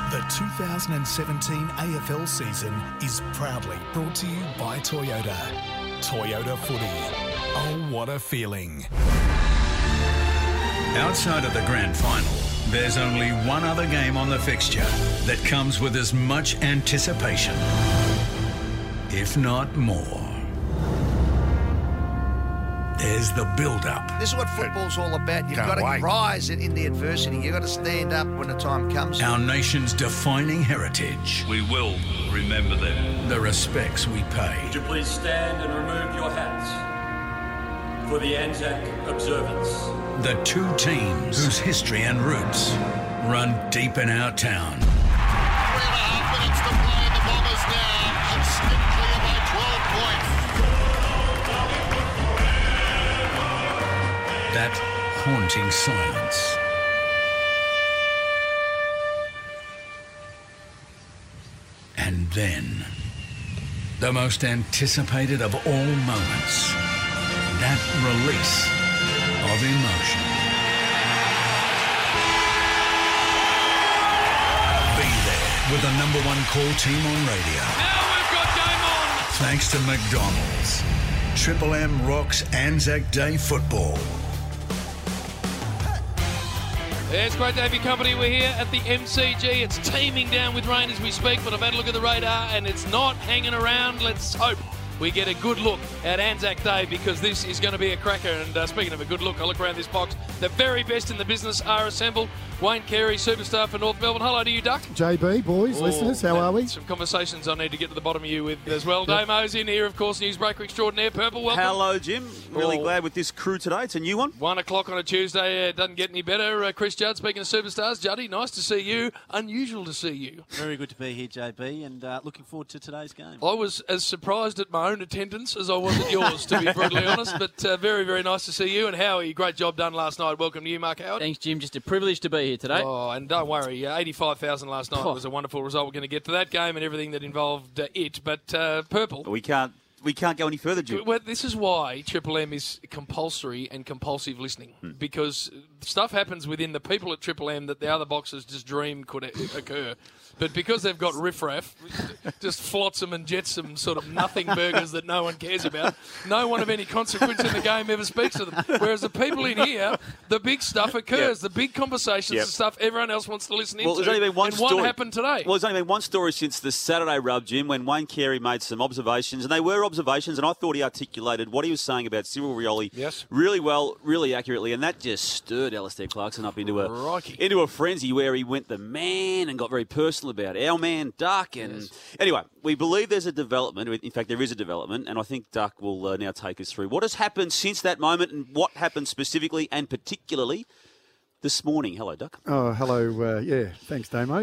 The 2017 AFL season is proudly brought to you by Toyota. Toyota Footy. Oh, what a feeling. Outside of the grand final, there's only one other game on the fixture that comes with as much anticipation, if not more. There's the build-up. This is what football's all about. You've got to rise in the adversity. You've got to stand up when the time comes. Our nation's defining heritage. We will remember them. The respects we pay. Would you please stand and remove your hats for the Anzac observance? The two teams whose history and roots run deep in our town. 3.5 minutes to play in the Bombers now and skip clear by 12 points. That haunting silence. And then, the most anticipated of all moments, that release of emotion. Be there with the #1 call team on radio. Now we've got game on! Thanks to McDonald's. Triple M rocks Anzac Day football. It's great to have your company. We're here at the MCG. It's teeming down with rain as we speak, but I've had a look at the radar and it's not hanging around. Let's hope we get a good look at Anzac Day because this is going to be a cracker. And speaking of a good look, I look around this box. The very best in the business are assembled. Wayne Carey, superstar for North Melbourne. Hello to you, Duck. JB, boys, listeners, how are we? Some conversations I need to get to the bottom of you with as well. Damo's in here, of course, newsbreaker extraordinaire. Purple, welcome. Hello, Jim. Really glad with this crew today. It's a new one. 1 o'clock on a Tuesday doesn't get any better. Chris Judd, speaking of superstars. Juddy, nice to see you. Unusual to see you. Very good to be here, JB, and looking forward to today's game. I was as surprised at my own attendance as I was at yours, to be brutally honest, but very, very nice to see you. And Howie, great job done last night. Welcome to you, Mark Howard. Thanks, Jim. Just a privilege to be here today. Oh, and don't worry, 85,000 last night was a wonderful result. We're going to get to that game and everything that involved it, but Purple. We can't go any further, Jim. Well, this is why Triple M is compulsory and compulsive listening, because stuff happens within the people at Triple M that the other boxes just dream could occur. But because they've got riffraff, just flotsam and jetsam sort of nothing burgers that no one cares about, no one of any consequence in the game ever speaks to them. Whereas the people in here, the big stuff occurs, the big conversations, the stuff everyone else wants to listen into. There's only been one story. One happened today. Well, there's only been one story since the Saturday rub, Jim, when Wayne Carey made some observations, and they were observations, and I thought he articulated what he was saying about Cyril Rioli really well, really accurately, and that just stirred Alistair Clarkson up into a frenzy where he went the man and got very personal about our man, Duck. And anyway, we believe there's a development. In fact, there is a development, and I think Duck will now take us through what has happened since that moment and what happened specifically and particularly this morning. Hello, Duck. Oh, hello. Thanks, Damo.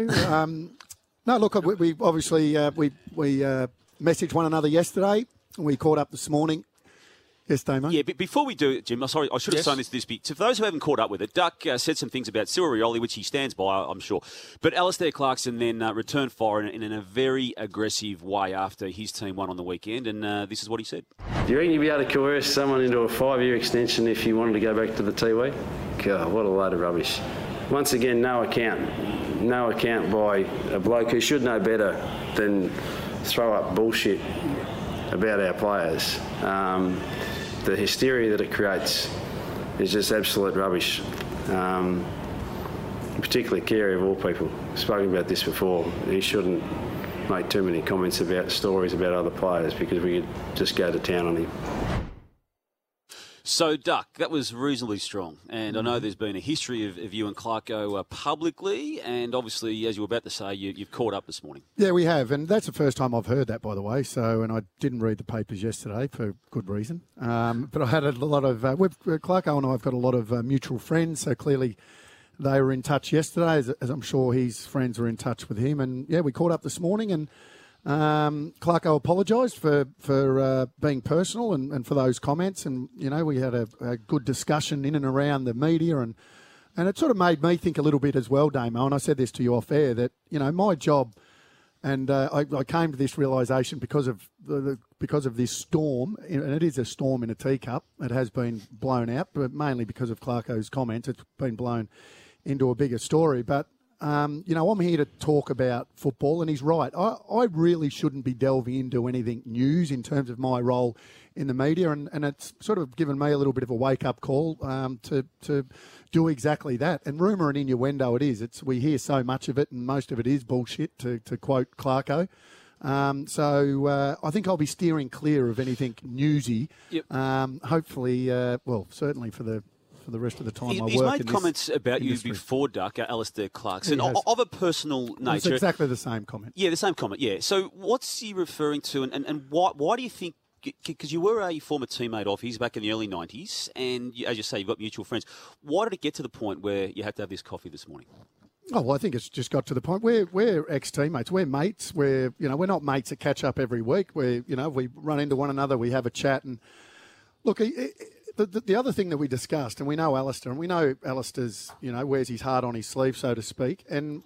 No, look, we obviously we messaged one another yesterday. We caught up this morning. Yes, Damo? Yeah, but before we do, Jim, sorry, I should have shown this to for those who haven't caught up with it, Duck said some things about Cyril Rioli, which he stands by, I'm sure. But Alistair Clarkson then returned fire in a very aggressive way after his team won on the weekend, and this is what he said. Do you reckon you'd be able to coerce someone into a 5-year extension if you wanted to go back to the Tiwi? God, what a load of rubbish. Once again, no account. No account by a bloke who should know better than throw up bullshit about our players. The hysteria that it creates is just absolute rubbish. Particularly Carey, of all people. I've spoken about this before. He shouldn't make too many comments about stories about other players because we could just go to town on him. So, Duck, that was reasonably strong. And I know there's been a history of you and Clarko publicly, and obviously, as you were about to say, you've caught up this morning. Yeah, we have, and that's the first time I've heard that, by the way. So, and I didn't read the papers yesterday for good reason. But I had a lot of, Clarko and I have got a lot of mutual friends, so clearly they were in touch yesterday, as I'm sure his friends were in touch with him. And, yeah, we caught up this morning, and Clarko apologised for being personal and for those comments, and we had a good discussion in and around the media, and it sort of made me think a little bit as well, Damo. And I said this to you off air that my job, and I came to this realisation because of this storm, and it is a storm in a teacup. It has been blown out, but mainly because of Clarko's comments, it's been blown into a bigger story. But I'm here to talk about football, and he's right. I really shouldn't be delving into anything news in terms of my role in the media, and it's sort of given me a little bit of a wake-up call to do exactly that. And rumour and innuendo it is. We hear so much of it, and most of it is bullshit, to quote Clarko. So I think I'll be steering clear of anything newsy. Yep. Hopefully, certainly for the rest of the time I work. He's made comments about industry. you before, Duck, Alistair Clarkson, of a personal nature. It's exactly the same comment. Yeah, the same comment, yeah. So what's he referring to, and why do you think, because you were a former teammate of his back in the early 90s, and as you say, you've got mutual friends. Why did it get to the point where you had to have this coffee this morning? Oh, well, I think it's just got to the point where we're ex-teammates. We're mates. We're not mates that catch up every week. We run into one another, we have a chat. And look, the other thing that we discussed, and we know Alistair, and we know Alistair's, wears his heart on his sleeve, so to speak. And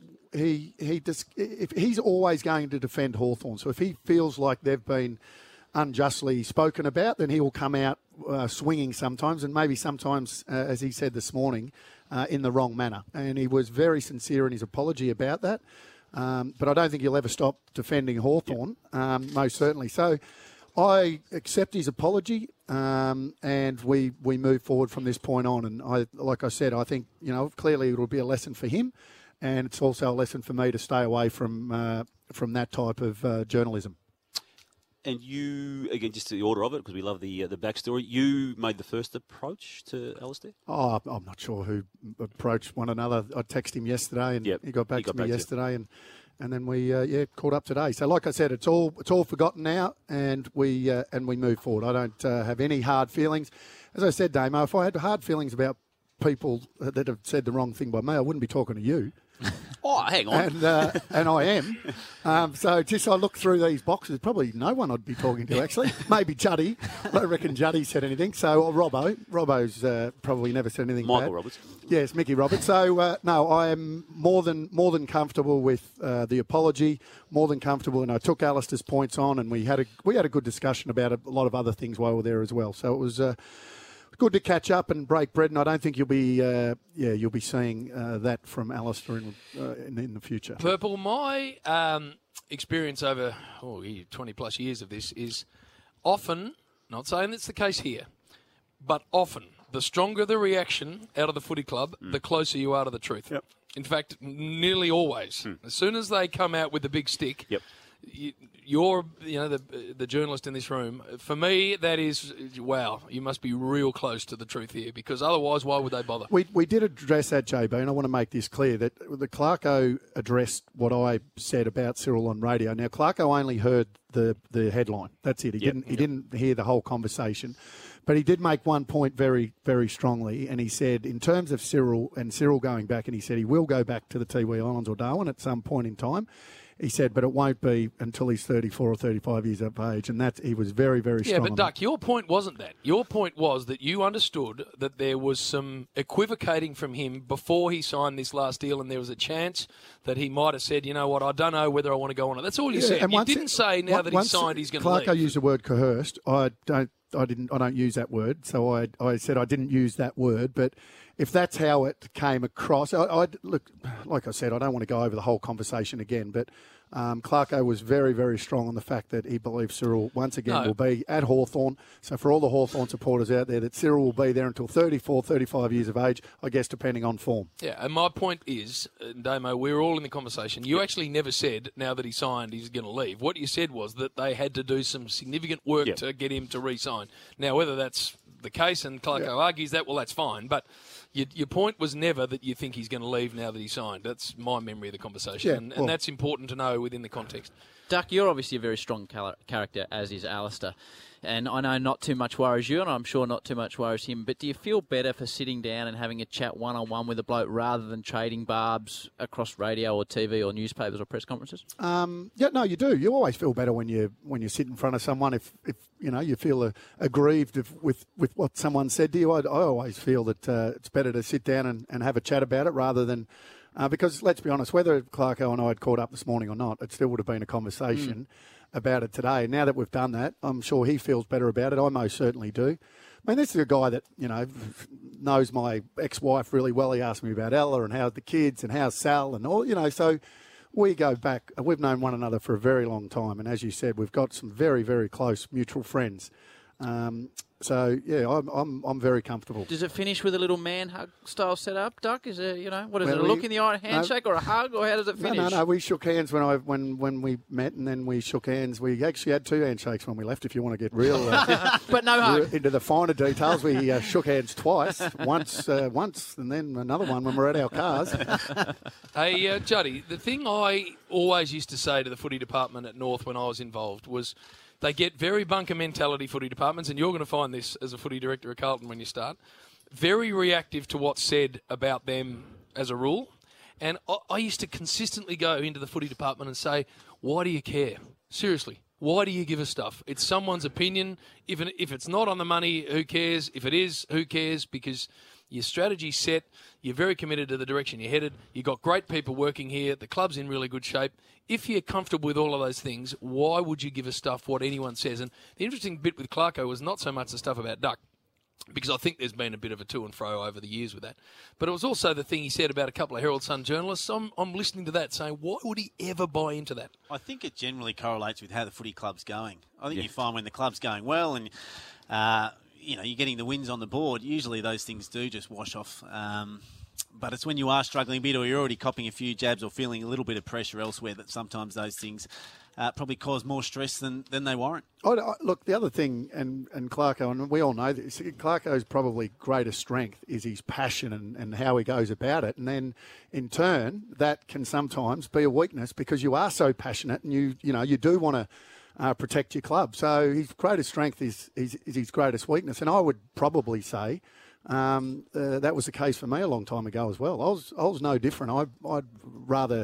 he's always going to defend Hawthorn. So if he feels like they've been unjustly spoken about, then he will come out swinging sometimes, and maybe sometimes, as he said this morning, in the wrong manner. And he was very sincere in his apology about that. But I don't think he'll ever stop defending Hawthorn, most certainly. So I accept his apology, and we move forward from this point on. And like I said, I think, clearly it will be a lesson for him, and it's also a lesson for me to stay away from that type of journalism. And you, again, just the order of it, because we love the backstory, you made the first approach to Alistair? Oh, I'm not sure who approached one another. I texted him yesterday, and he got back to me yesterday, and then we caught up today. So, like I said, it's all forgotten now, and we move forward. I don't have any hard feelings. As I said, Damo, if I had hard feelings about people that have said the wrong thing by me, I wouldn't be talking to you. Oh, hang on. And I am. So just I look through these boxes, probably no one I'd be talking to, actually. Maybe Juddy. I don't reckon Juddy said anything. So, or Robbo. Robbo's probably never said anything Michael bad. Roberts. Yes, Mickey Roberts. So, no, I am more than comfortable with the apology, more than comfortable. And I took Alistair's points on, and we had a good discussion about a lot of other things while we were there as well. So it was good to catch up and break bread, and I don't think you'll be seeing that from Alistair in the future. Purple, my experience over 20 plus years of this is often, not saying that's the case here, but often the stronger the reaction out of the footy club, the closer you are to the truth. Yep. In fact, nearly always. As soon as they come out with the big stick, you're the journalist in this room. For me, that is, wow, you must be real close to the truth here, because otherwise, why would they bother? We did address that, JB, and I want to make this clear that the Clarko addressed what I said about Cyril on radio. Now, Clarko only heard the headline. That's it. He didn't hear the whole conversation. But he did make one point very, very strongly, and he said, in terms of Cyril going back, and he said he will go back to the Tiwi Islands or Darwin at some point in time. He said, but it won't be until he's 34 or 35 years of age, and that he was very, very strong. Yeah, but Duck, your point wasn't that. Your point was that you understood that there was some equivocating from him before he signed this last deal, and there was a chance that he might have said, you know what, I don't know whether I want to go on it. That's all you said. You didn't say now that he's signed, he's going to leave. Clarko used the word coerced. I don't use that word, so I said I didn't use that word, but if that's how it came across, look, like I said, I don't want to go over the whole conversation again, but Clarko was very, very strong on the fact that he believes Cyril, once again, will be at Hawthorn. So for all the Hawthorn supporters out there, that Cyril will be there until 34, 35 years of age, I guess, depending on form. Yeah, and my point is, Damo, we're all in the conversation. You actually never said, now that he signed, he's going to leave. What you said was that they had to do some significant work to get him to re-sign. Now, whether that's the case, and Clarko argues that, well, that's fine, but your point was never that you think he's going to leave now that he's signed. That's my memory of the conversation, and that's important to know within the context. Duck, you're obviously a very strong character, as is Alistair. And I know not too much worries you, and I'm sure not too much worries him, but do you feel better for sitting down and having a chat one-on-one with a bloke rather than trading barbs across radio or TV or newspapers or press conferences? No, you do. You always feel better when you sit in front of someone. If you feel aggrieved with what someone said to you, I always feel that it's better to sit down and have a chat about it rather than... because let's be honest, whether Clarko and I had caught up this morning or not, it still would have been a conversation about it today. Now that we've done that, I'm sure he feels better about it. I most certainly do. I mean, this is a guy that, knows my ex-wife really well. He asked me about Ella and how's the kids and how's Sal and all, so we go back. We've known one another for a very long time. And as you said, we've got some very, very close mutual friends. So, yeah, I'm very comfortable. Does it finish with a little man hug style setup, Duck? Is it, what is it, a look in the eye, a handshake or a hug, or how does it finish? No. We shook hands when we met, and then we shook hands. We actually had 2 handshakes when we left, if you want to get real. But no hug. Into the finer details, we shook hands twice. Once, and then another one when we're at our cars. Hey, Juddy, the thing I always used to say to the footy department at North when I was involved was, they get very bunker mentality footy departments, and you're going to find this as a footy director at Carlton when you start, very reactive to what's said about them as a rule. And I used to consistently go into the footy department and say, why do you care? Seriously, why do you give us stuff? It's someone's opinion. If it's not on the money, who cares? If it is, who cares? Because your strategy's set, you're very committed to the direction you're headed, you've got great people working here, the club's in really good shape. If you're comfortable with all of those things, why would you give us stuff what anyone says? And the interesting bit with Clarko was not so much the stuff about Duck, because I think there's been a bit of a to and fro over the years with that. But it was also the thing he said about a couple of Herald Sun journalists. I'm listening to that saying, why would he ever buy into that? I think it generally correlates with how the footy club's going. I think you find when the club's going well and, you're getting the wins on the board, usually those things do just wash off. But it's when you are struggling a bit or you're already copping a few jabs or feeling a little bit of pressure elsewhere that sometimes those things probably cause more stress than they warrant. Look, the other thing, and Clarko, and we all know this, Clarko's probably greatest strength is his passion and how he goes about it. And then, in turn, that can sometimes be a weakness because you are so passionate and you do want to protect your club. So his greatest strength is his greatest weakness. And I would probably say that was the case for me a long time ago as well. I was no different. I'd rather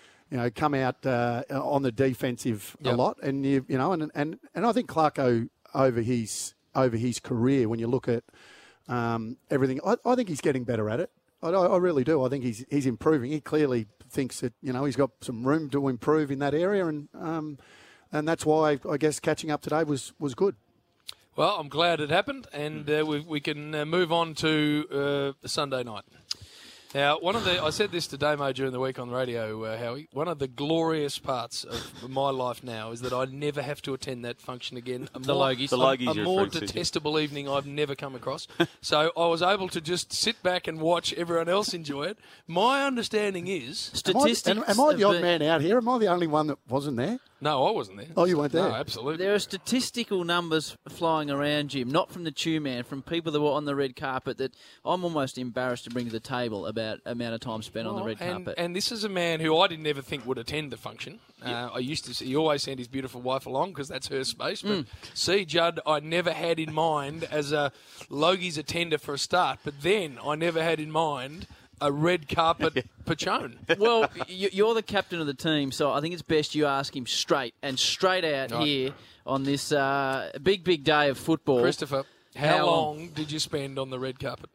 come out on the defensive a lot, and and I think Clarko over his career, when you look at everything, I think he's getting better at it. I really do. I think he's improving. He clearly thinks that he's got some room to improve in that area, and that's why I guess catching up today was good. Well, I'm glad it happened, and we can move on to Sunday night. Now, I said this to Damo during the week on the radio, Howie. One of the glorious parts of my life now is that I never have to attend that function again. A more detestable evening I've never come across. So I was able to just sit back and watch everyone else enjoy it. My understanding is... Statistics... Am I the odd man out here? Am I the only one that wasn't there? No, I wasn't there. Oh, you weren't there? No, absolutely. There are statistical numbers flying around, Jim, not from the Two-Man, from people that were on the red carpet that I'm almost embarrassed to bring to the table about amount of time spent on the red carpet. And this is a man who I didn't ever think would attend the function. I used to see, he always sent his beautiful wife along because that's her space. But see, Judd, I never had in mind as a Logie's attender for a start, but then I never had in mind a red carpet Pachone. Well, you're the captain of the team, so I think it's best you ask him straight out here on this big day of football. Christopher, how long did you spend on the red carpet?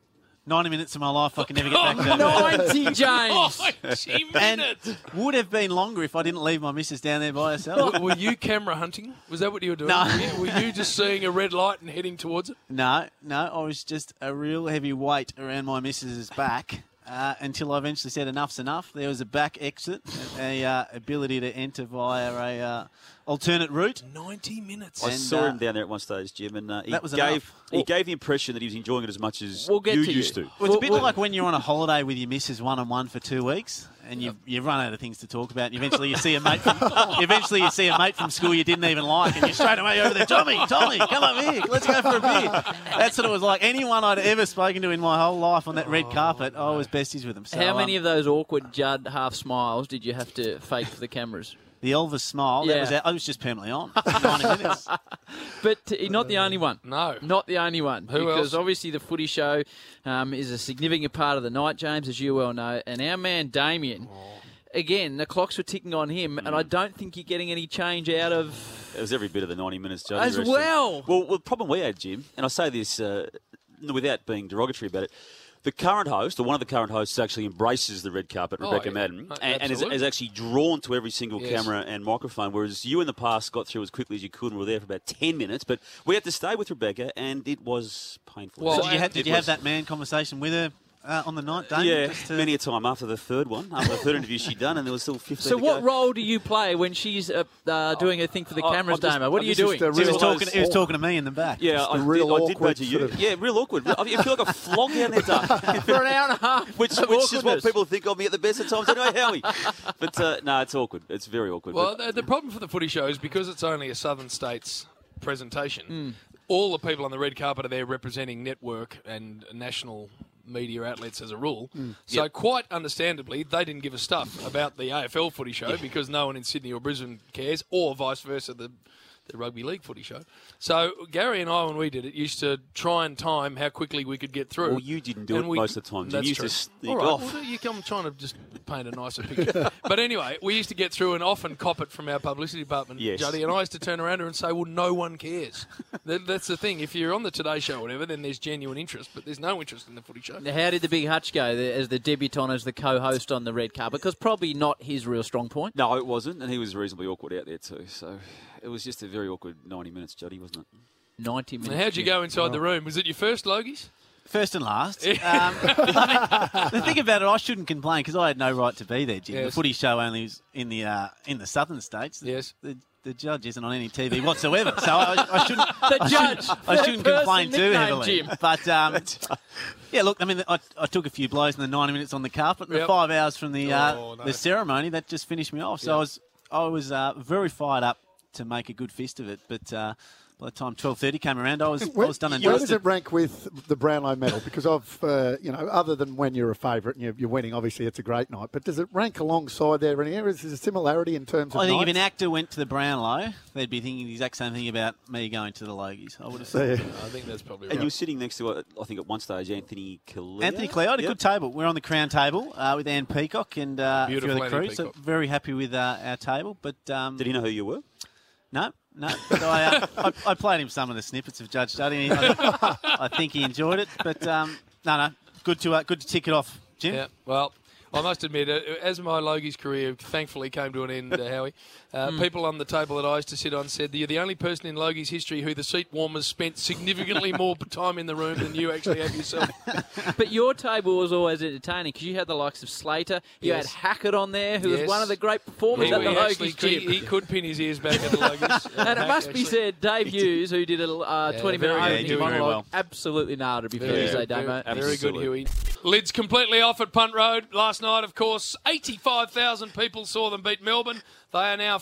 90 minutes of my life I can never get back to that. 90, James! 90 minutes! And would have been longer if I didn't leave my missus down there by herself. Were you camera hunting? Was that what you were doing? No. Were you just seeing a red light and heading towards it? No, I was just a real heavy weight around my missus's back until I eventually said enough's enough. There was a back exit, a ability to enter via a alternate route. 90 minutes. I saw him down there at one stage, Jim, and he gave the impression that he was enjoying it as much as you used to. Well, it's a bit like when you're on a holiday with your missus one-on-one for 2 weeks, and you run out of things to talk about, and eventually you see a mate from school you didn't even like, and you're straight away over there, Tommy, come up here, let's go for a beer. That's what it was like. Anyone I'd ever spoken to in my whole life on that red carpet, I was besties with them. So, how many of those awkward Judd half smiles did you have to fake for the cameras? The Elvis smile, I was just permanently on. 90 minutes. But not the only one. No. Not the only one. Who because else? Obviously the footy show is a significant part of the night, James, as you well know. And our man Damien, again, the clocks were ticking on him, and I don't think you're getting any change out of... It was every bit of the 90 minutes, Joe. As well. Well, the problem we had, Jim, and I say this without being derogatory about it, The current host, or one of the current hosts, actually embraces the red carpet, Rebecca Madden, and is actually drawn to every single camera and microphone, whereas you in the past got through as quickly as you could and were there for about 10 minutes. But we had to stay with Rebecca, and it was painful. Well, so did you have that man conversation with her on the night, Dave? Yeah, many a time after the third one, after the third interview she'd done, and there was still 15 So to what go. role do you play when she's doing her thing for the cameras, Damo? What are you doing? He was talking to me in the back. Yeah, I did badger you. Yeah, real awkward. You feel like a flog down there, Doug. For an hour and a half. Which is what people think of me at the best of times anyway, Howie. But no, it's awkward. It's very awkward. Well, the problem for the footy show is because it's only a Southern States presentation, all the people on the red carpet are there representing network and national media outlets as a rule. So quite understandably, they didn't give a stuff about the AFL footy show because no one in Sydney or Brisbane cares, or vice versa, the rugby league footy show. So Gary and I, when we did it, used to try and time how quickly we could get through. Well, you didn't do it most of the time. That's you true. used to sneak all right, off. well, I'm trying to just paint a nicer picture. But anyway, we used to get through and often cop it from our publicity department, Juddy, and I used to turn around to her and say, well, no one cares. That's the thing. If you're on the Today Show or whatever, then there's genuine interest, but there's no interest in the footy show. Now, how did the Big Hutch go as the debutant, as the co-host on the red carpet? Because probably not his real strong point. No, it wasn't, and he was reasonably awkward out there too. So it was just a very awkward 90 minutes, Juddy, wasn't it? 90 minutes. And how'd you go inside the room? Was it your first, Logies? First and last. The thing about it, I shouldn't complain because I had no right to be there, Jim. Yes. The footy show only was in the Southern States. Yes. The judge isn't on any TV whatsoever, so I shouldn't. The judge. I shouldn't complain too nickname, heavily. Jim. But yeah, look, I mean, I took a few blows in the 90 minutes on the carpet, and the 5 hours from the ceremony that just finished me off. So I was very fired up to make a good fist of it, but. By the time 12:30 came around, I was done and dusted. Where does it rank with the Brownlow medal? Because other than when you're a favourite and you're winning, obviously it's a great night. But does it rank alongside there? Any areas? Is there a similarity in terms of I think nights? if an actor went to the Brownlow, they'd be thinking the exact same thing about me going to the Logies. I would have said. I think that's probably right. And you were sitting next to, I think at one stage, Anthony Cleo. Anthony Cleo had a good table. We're on the Crown table with Anne Peacock and a few of the crew. So very happy with our table. But did he know who you were? No. But I played him some of the snippets of Judge Juddy. I think he enjoyed it. But no, good to tick it off, Jim. Yeah, well, I must admit, as my Logies career thankfully came to an end, Howie, people on the table that I used to sit on said that you're the only person in Logies history who the seat warmers spent significantly more time in the room than you actually have yourself. But your table was always entertaining because you had the likes of Slater. You had Hackett on there, who was one of the great performers at the Logies, Jim. He could pin his ears back at the Logies. And it must be said, Dave Hughes, who did a 20-minute opening monologue, absolutely nailed it, to be fair to say, Damo. Very good, Huey. Lids completely off at Punt Road. Last night, of course, 85,000 people saw them beat Melbourne. They are now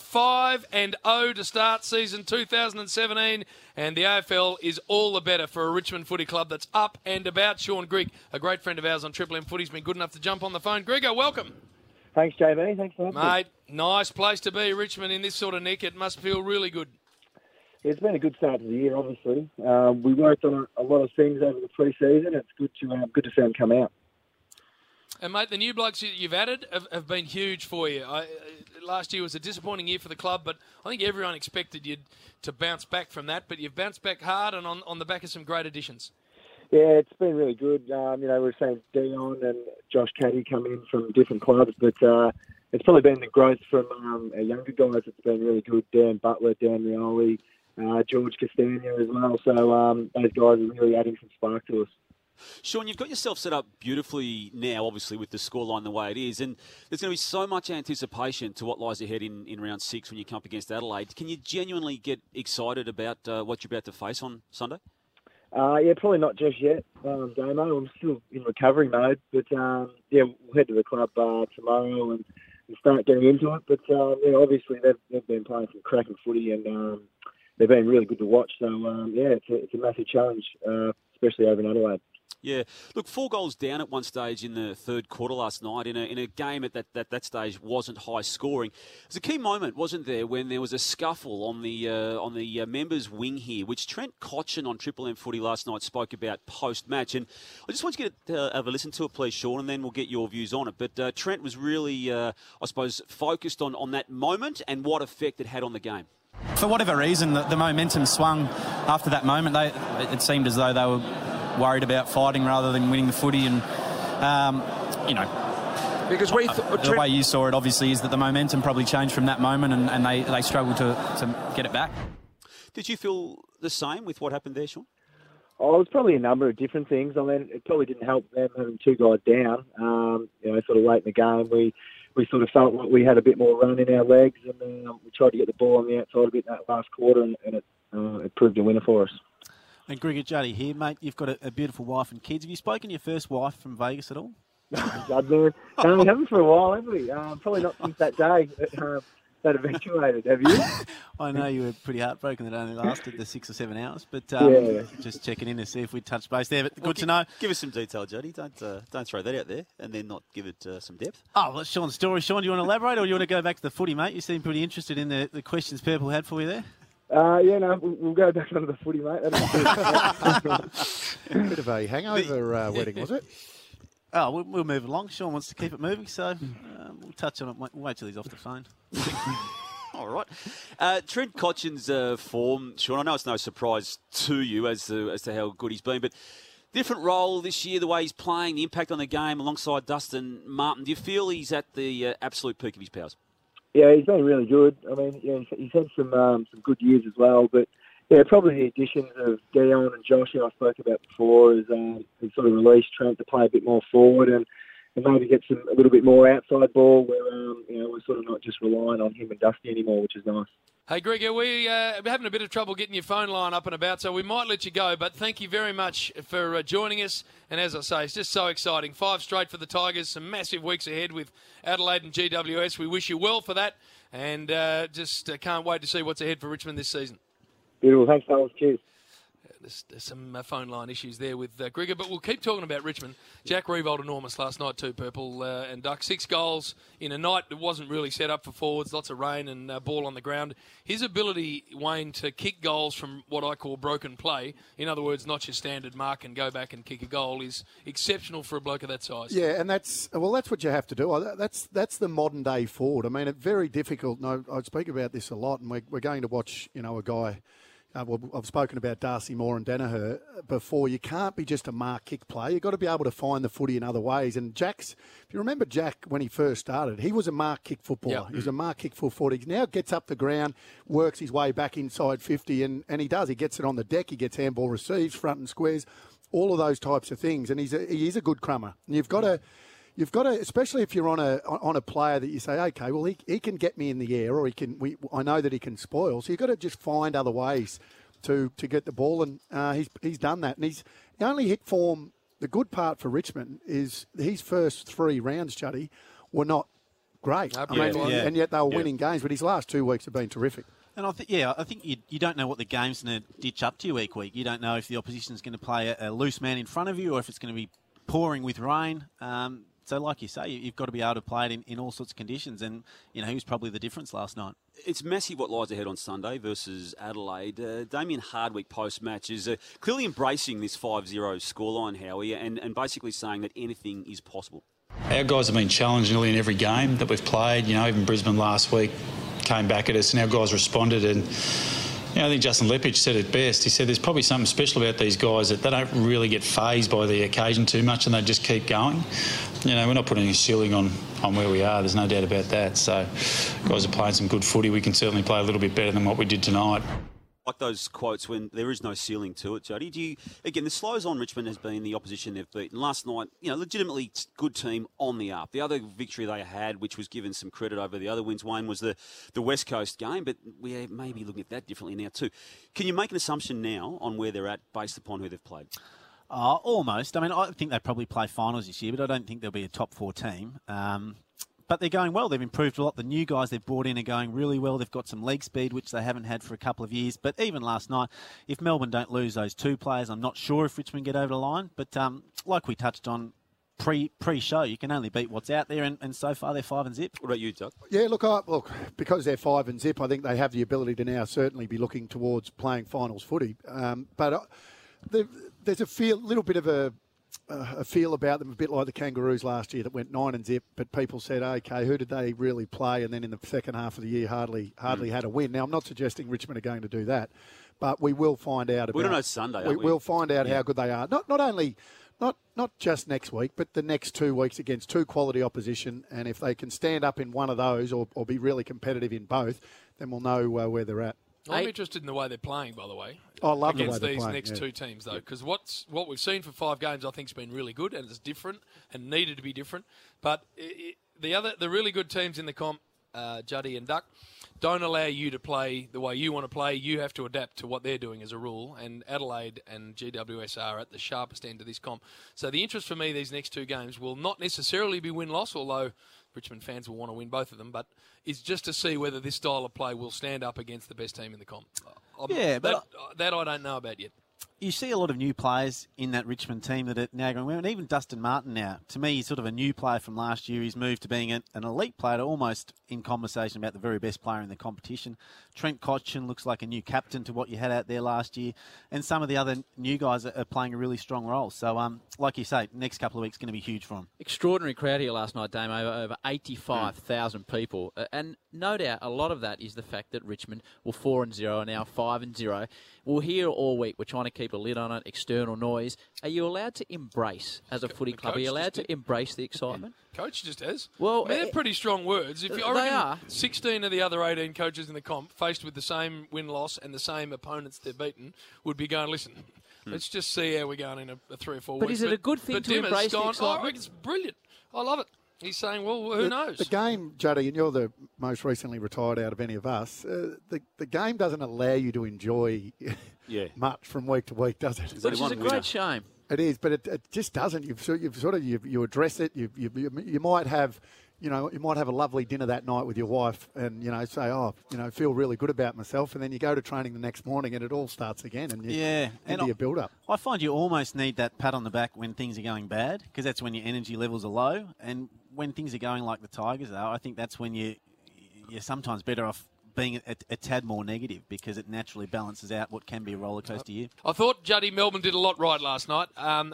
5-0 to start season 2017, and the AFL is all the better for a Richmond footy club that's up and about. Sean Grigg, a great friend of ours on Triple M Footy's been good enough to jump on the phone. Griggo, welcome. Thanks, JB. Thanks for having me. Mate, nice place to be, Richmond, in this sort of nick. It must feel really good. It's been a good start to the year, obviously. We worked on a lot of things over the pre-season. It's good to see them come out. And, mate, the new blokes you've added have been huge for you. Last year was a disappointing year for the club, but I think everyone expected you to bounce back from that. But you've bounced back hard and on the back of some great additions. Yeah, it's been really good. We've seen Dion and Josh Caddy come in from different clubs, but it's probably been the growth from our younger guys that's been really good. Dan Butler, Dan Rioli, George Castagna as well. So those guys are really adding some spark to us. Sean, you've got yourself set up beautifully now, obviously, with the scoreline the way it is, and there's going to be so much anticipation to what lies ahead in round 6 when you come up against Adelaide. Can you genuinely get excited about what you're about to face on Sunday? Yeah, probably not just yet, Damo. I'm still in recovery mode, but we'll head to the club tomorrow and start getting into it. But obviously they've been playing some cracking footy and they've been really good to watch. So it's a massive challenge, especially over in Adelaide. Yeah, look, 4 goals down at one stage in the third quarter last night in a game at that stage wasn't high scoring. It was a key moment, wasn't there, when there was a scuffle on the members' wing here, which Trent Cotchin on Triple M Footy last night spoke about post-match. And I just want you to have a listen to it, please, Sean, and then we'll get your views on it. But Trent was really, I suppose, focused on that moment and what effect it had on the game. For whatever reason, the momentum swung after that moment. It seemed as though they were worried about fighting rather than winning the footy, and Because the way you saw it, obviously, is that the momentum probably changed from that moment, and they struggled to get it back. Did you feel the same with what happened there, Sean? Oh, it was probably a number of different things. I mean, it probably didn't help them having 2 guys down. Sort of late in the game, we sort of felt like we had a bit more run in our legs, and we tried to get the ball on the outside a bit in that last quarter, and it proved a winner for us. And Grigor, Juddy here, mate. You've got a beautiful wife and kids. Have you spoken to your first wife from Vegas at all? God, man. We haven't for a while, have we? Probably not since that day that eventuated. Have you? I know you were pretty heartbroken that it only lasted the 6 or 7 hours, but just checking in to see if we'd touch base there. But good to know. Give us some detail, Jody. Don't throw that out there and then not give it some depth. Oh, well, that's Sean's story. Sean, do you want to elaborate, or do you want to go back to the footy, mate? You seem pretty interested in the questions Purple had for you there. We'll go back onto the footy, mate. A bit of a hangover wedding, was it? Oh, we'll move along. Sean wants to keep it moving, so we'll touch on it. We'll wait till he's off the phone. All right. Trent Cotchin's form, Sean, I know it's no surprise to you as to how good he's been, but different role this year, the way he's playing, the impact on the game alongside Dustin Martin. Do you feel he's at the absolute peak of his powers? Yeah, he's been really good. I mean, he's had some good years as well, but probably the additions of Dion and Josh, who I spoke about before, has sort of released Trent to play a bit more forward and maybe get a little bit more outside ball where we're sort of not just relying on him and Dusty anymore, which is nice. Hey, Gregor, we're having a bit of trouble getting your phone line up and about, so we might let you go, but thank you very much for joining us. And as I say, it's just so exciting. 5 straight for the Tigers, some massive weeks ahead with Adelaide and GWS. We wish you well for that, and just can't wait to see what's ahead for Richmond this season. Beautiful. Thanks, fellas. Cheers. There's some phone line issues there with Grigor, but we'll keep talking about Richmond. Jack Riewoldt enormous last night too, Purple and Duck. 6 goals in a night that wasn't really set up for forwards, lots of rain and ball on the ground. His ability, Wayne, to kick goals from what I call broken play, in other words, not your standard mark and go back and kick a goal, is exceptional for a bloke of that size. Yeah, and that's what you have to do. That's the modern day forward. I mean, it's very difficult. And I speak about this a lot, and we're going to watch, a guy. I've spoken about Darcy Moore and Danaher before. You can't be just a mark kick player. You've got to be able to find the footy in other ways. And if you remember Jack when he first started, he was a mark kick footballer. Yep. He was a mark kick forward. He now gets up the ground, works his way back inside 50, and he does. He gets it on the deck. He gets handball receives, front and squares, all of those types of things. And he is a good crummer. And you've got to, especially if you're on a player that you say, okay, well he can get me in the air, or I know that he can spoil. So you've got to just find other ways to get the ball, and he's done that. And he only hit form. The good part for Richmond is his first 3 rounds, Juddy, were not great. And yet they were winning games. But his last 2 weeks have been terrific. And I think you don't know what the game's going to ditch up to you week. You don't know if the opposition's going to play a loose man in front of you, or if it's going to be pouring with rain. So like you say, you've got to be able to play it in all sorts of conditions, and he was probably the difference last night. It's massive what lies ahead on Sunday versus Adelaide. Damien Hardwick post-match is clearly embracing this 5-0 scoreline, Howie, and basically saying that anything is possible. Our guys have been challenged nearly in every game that we've played. Even Brisbane last week came back at us, and our guys responded. And I think Justin Lepich said it best. He said there's probably something special about these guys, that they don't really get fazed by the occasion too much, and they just keep going. We're not putting a ceiling on where we are. There's no doubt about that. So guys are playing some good footy. We can certainly play a little bit better than what we did tonight. Like those quotes when there is no ceiling to it, Jody. The slows on Richmond has been the opposition they've beaten. Last night, legitimately good team on the up. The other victory they had, which was given some credit over the other wins, Wayne, was the West Coast game, but we may be looking at that differently now too. Can you make an assumption now on where they're at based upon who they've played? Almost. I think they probably play finals this year, but I don't think they'll be a top 4 team. But they're going well. They've improved a lot. The new guys they've brought in are going really well. They've got some leg speed, which they haven't had for a couple of years. But even last night, if Melbourne don't lose those 2 players, I'm not sure if Richmond get over the line. But like we touched on pre-show, you can only beat what's out there, and so far they're 5-0. What about you, Doug? Yeah, look, because they're 5-0, I think they have the ability to now certainly be looking towards playing finals footy. But there's a little bit of a feel about them, a bit like the Kangaroos last year that went 9-0, but people said, okay, who did they really play? And then in the second half of the year, hardly had a win. Now, I'm not suggesting Richmond are going to do that, but we will find out. We don't know Sunday. We'll find out how good they are. Not not just next week, but the next 2 weeks against two quality opposition. And if they can stand up in one of those or be really competitive in both, then we'll know where they're at. I'm interested in the way they're playing, by the way. I love the way against they're these playing, next yeah. two teams, though, because what we've seen for 5 games, I think, has been really good, and it's different and needed to be different. But the really good teams in the comp, Juddy and Duck, don't allow you to play the way you want to play. You have to adapt to what they're doing as a rule, and Adelaide and GWS are at the sharpest end of this comp. So the interest for me these next 2 games will not necessarily be win-loss, although Richmond fans will want to win both of them, but it's just to see whether this style of play will stand up against the best team in the comp. That I don't know about yet. You see a lot of new players in that Richmond team that are now going, well, and even Dustin Martin now, to me, he's sort of a new player from last year. He's moved to being an elite player, to almost in conversation about the very best player in the competition. Trent Cotchin looks like a new captain to what you had out there last year. And some of the other new guys are playing a really strong role. So, like you say, next couple of weeks going to be huge for them. Extraordinary crowd here last night, Dame, over 85,000 people. And no doubt a lot of that is the fact that Richmond were 4-0 and now 5-0. We'll hear all week, we're trying to keep a lid on it, external noise. Are you allowed to embrace, as a footy club, are you allowed to embrace the excitement? Coach just has. Well, they're pretty strong words. If they I reckon are. 16 of the other 18 coaches in the comp, faced with the same win-loss and the same opponents they're beaten, would be going, listen, let's just see how we're going in a 3 or 4 weeks. But is it a good thing to embrace the excitement? I reckon it's brilliant. I love it. He's saying, well, who knows? The game, Juddy, and you're the most recently retired out of any of us, the game doesn't allow you to enjoy much from week to week, does it? Which is a great shame. It is, but it just doesn't. You address it. You might have, you might have a lovely dinner that night with your wife, and say, feel really good about myself, and then you go to training the next morning, and it all starts again, and into your build up. I find you almost need that pat on the back when things are going bad, because that's when your energy levels are low, and when things are going like the Tigers are, I think that's when you're sometimes better off being a tad more negative, because it naturally balances out what can be a rollercoaster year. I thought Juddy Melbourne did a lot right last night.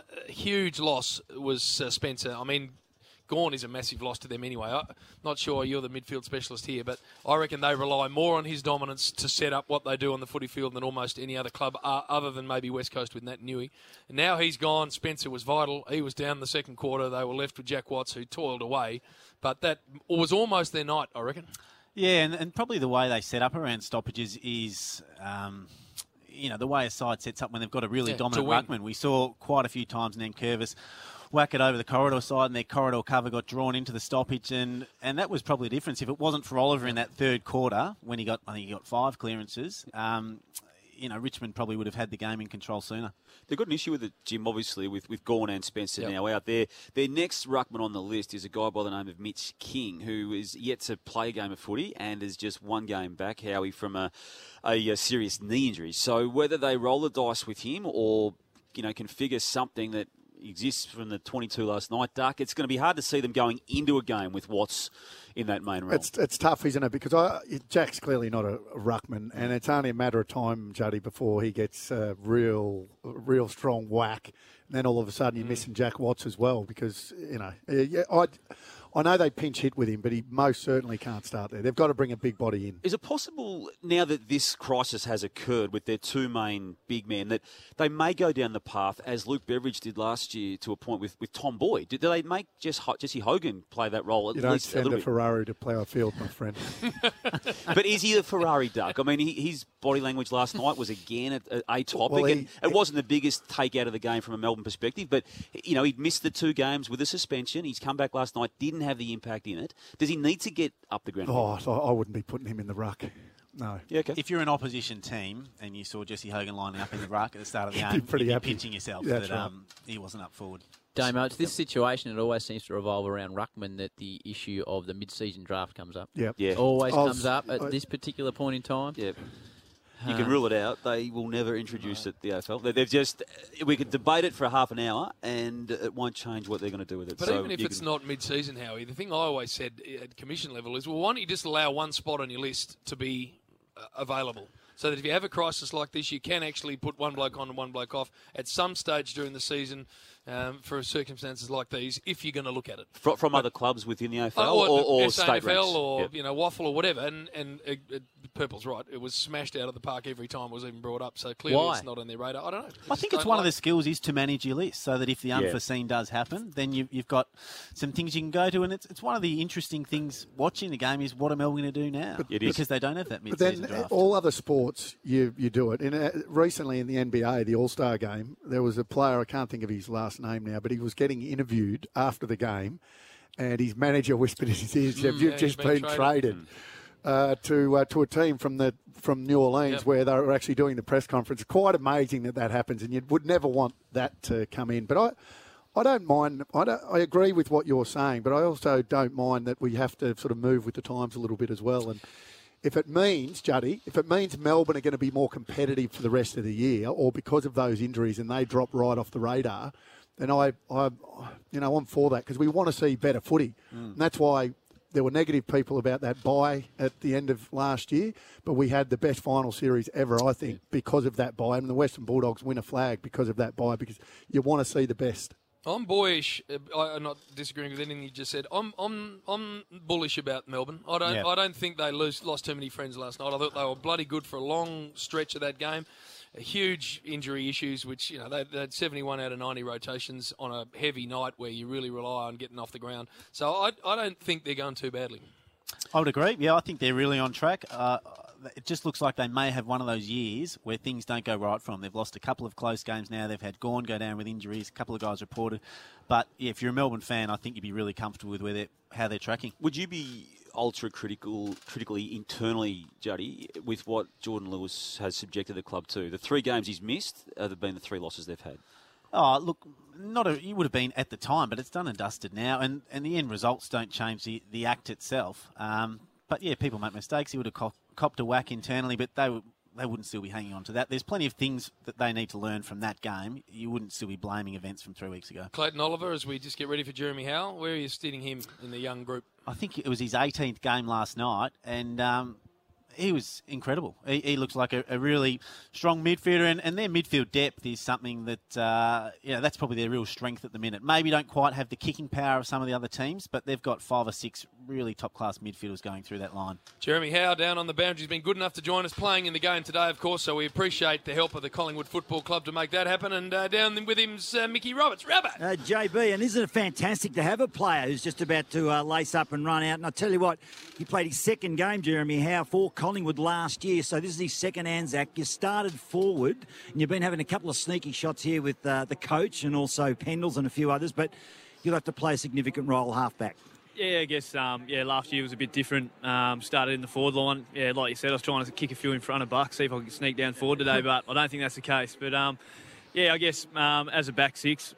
Huge loss was Spencer. I mean, Gawn is a massive loss to them anyway. I'm not sure you're the midfield specialist here, but I reckon they rely more on his dominance to set up what they do on the footy field than almost any other club, other than maybe West Coast with Nat Newey. And now he's gone. Spencer was vital. He was down the second quarter. They were left with Jack Watts, who toiled away. But that was almost their night, I reckon. Yeah, and probably the way they set up around stoppages is, the way a side sets up when they've got a really dominant ruckman. We saw quite a few times Nankervis whack it over the corridor side, and their corridor cover got drawn into the stoppage, and that was probably the difference. If it wasn't for Oliver in that third quarter, when I think he got 5 clearances, Richmond probably would have had the game in control sooner. They've got an issue with it, Jim, obviously, with Gawn and Spencer now out there. Their next ruckman on the list is a guy by the name of Mitch King, who is yet to play a game of footy and is just one game back, Howie, from a serious knee injury. So whether they roll the dice with him or, configure something that exists from the 22 last night, Duck, it's going to be hard to see them going into a game with Watts in that main role. It's tough, isn't it? Because Jack's clearly not a ruckman, and it's only a matter of time, Juddy, before he gets a real strong whack. And then all of a sudden you're missing Jack Watts as well, because, I know they pinch hit with him, but he most certainly can't start there. They've got to bring a big body in. Is it possible, now that this crisis has occurred with their 2 main big men, that they may go down the path, as Luke Beveridge did last year, to a point with Tom Boyd? Do they make Jesse Hogan play that role at least a little bit? You don't send a Ferrari to plough a field, my friend. But is he the Ferrari, Duck? I mean, his body language last night was, again, a topic. And it wasn't the biggest take out of the game from a Melbourne perspective, but, he'd missed the 2 games with a suspension. He's come back last night, didn't have the impact in it. Does he need to get up the ground? I wouldn't be putting him in the ruck. No. Yeah, okay. If you're an opposition team and you saw Jesse Hogan lining up in the ruck at the start of the game, you'd be pinching yourself that he wasn't up forward. Damo, it's this situation, it always seems to revolve around ruckman, that the issue of the mid-season draft comes up. Yep. Yeah. Always comes up at this particular point in time. Yep. You can rule it out. They will never introduce it, the AFL. They've just... We could debate it for half an hour, and it won't change what they're going to do with it. But even if it's not mid-season, Howie, the thing I always said at commission level is, well, why don't you just allow one spot on your list to be available? so that if you have a crisis like this, you can actually put one bloke on and one bloke off at some stage during the season for circumstances like these, if you're going to look at it. From other clubs within the AFL or state ranks? Or Waffle or whatever, and Purple's right. It was smashed out of the park every time it was even brought up, so clearly it's not on their radar. I don't know. I think it's one of the skills is to manage your list so that if the unforeseen does happen, then you've got some things you can go to, and it's one of the interesting things watching the game is what are Melbourne going to do now? Because they don't have that mid-season But then draft. all other sports, you do it. Recently in the NBA, the All-Star game, there was a player, I can't think of his last name now, but he was getting interviewed after the game, and his manager whispered in his ears, "You've just been traded." To a team from New Orleans where they were actually doing the press conference. Quite amazing that happens, and you would never want that to come in. But I don't mind. I agree with what you're saying, but I also don't mind that we have to sort of move with the times a little bit as well. And if it means, Juddy, Melbourne are going to be more competitive for the rest of the year, or because of those injuries and they drop right off the radar, then I'm for that because we want to see better footy. And that's why there were negative people about that bye at the end of last year, but we had the best final series ever, I think, because of that bye. And the Western Bulldogs win a flag because of that bye, because you want to see the best. I'm boyish. I'm not disagreeing with anything you just said. I'm bullish about Melbourne. I don't think they lost too many friends last night. I thought they were bloody good for a long stretch of that game. Huge injury issues, which they had 71 out of 90 rotations on a heavy night where you really rely on getting off the ground. So I don't think they're going too badly. I would agree. Yeah, I think they're really on track. It just looks like they may have one of those years where things don't go right for them. They've lost a couple of close games now. They've had Gawn go down with injuries. A couple of guys reported. But yeah, if you're a Melbourne fan, I think you'd be really comfortable with how they're tracking. Would you be critically internally, Juddy, with what Jordan Lewis has subjected the club to? The 3 games he's missed have been the 3 losses they've had. Oh, look, it would have been at the time, but it's done and dusted now, and the end results don't change the act itself. But yeah, people make mistakes. He would have copped a whack internally, but they wouldn't still be hanging on to that. There's plenty of things that they need to learn from that game. You wouldn't still be blaming events from 3 weeks ago. Clayton Oliver, as we just get ready for Jeremy Howe, where are you sitting him in the young group? I think it was his 18th game last night, and he was incredible. He looks like a really strong midfielder, and their midfield depth is something that, that's probably their real strength at the minute. Maybe don't quite have the kicking power of some of the other teams, but they've got 5 or 6 really top-class midfielders going through that line. Jeremy Howe down on the boundary has been good enough to join us playing in the game today, of course, so we appreciate the help of the Collingwood Football Club to make that happen, and down with him's Mickey Roberts. Robert! JB, and isn't it fantastic to have a player who's just about to lace up and run out? And I tell you what, he played his second game, Jeremy Howe, for Collingwood last year, so this is his second Anzac. You started forward, and you've been having a couple of sneaky shots here with the coach and also Pendles and a few others, but you'll have to play a significant role halfback. Yeah, I guess, last year was a bit different. Started in the forward line. Yeah, like you said, I was trying to kick a few in front of Buck, see if I could sneak down forward today, but I don't think that's the case. But, I guess as a back six,